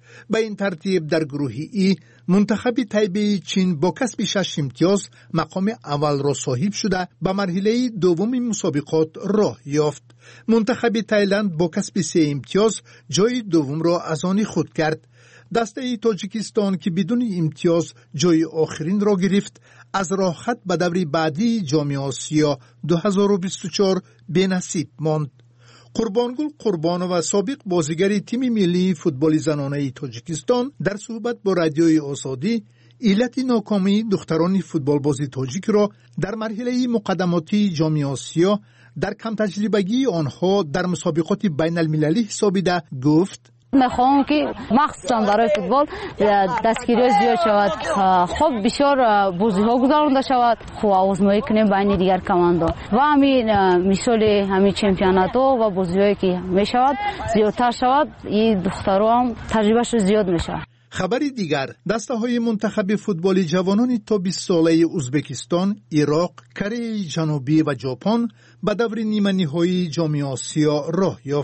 به این ترتیب در گروه ای منتخب تایبه چین با کسب شش امتیاز مقام اول را صاحب شده به مرحله دوم مسابقات راه یافت. منتخب تایلند با کسب سه امتیاز جای دوم را از آن خود کرد. دسته تاجیکستان که بدون امتیاز جای آخرین را گرفت از راه خط به دور بعدی جام آسیا دو هزار و بیست و چهار بی‌نصیب ماند. قربانگل قربانو و سابق بازیگر تیم ملی فوتبال زنانه تاجیکستان در صحبت با رادیوی آزادی علت ناکامی دختران فوتبال بازی تاجیک را در مرحله مقدماتی جام آسیا در کم تجربگی آنها در مسابقات بین المللی حسابیده گفت: میخوام که مخصوصا برای فوتبال دستگیری زیاد شود، خب بسیار بازی ها گذرانده شود، خب آزمایی کنیم بین دیگر کماندا و همین مثال همین چمپیونات ها و بازی هایی که میشود زیادتر شود، این دخترها هم تجربهش زیاد میشه. خبری دیگر، دسته های منتخب فوتبال جوانان تا بیست ساله ازبکستان، عراق، کره جنوبی و ژاپن به دور نیمه نهایی جام آسیا راه یافت.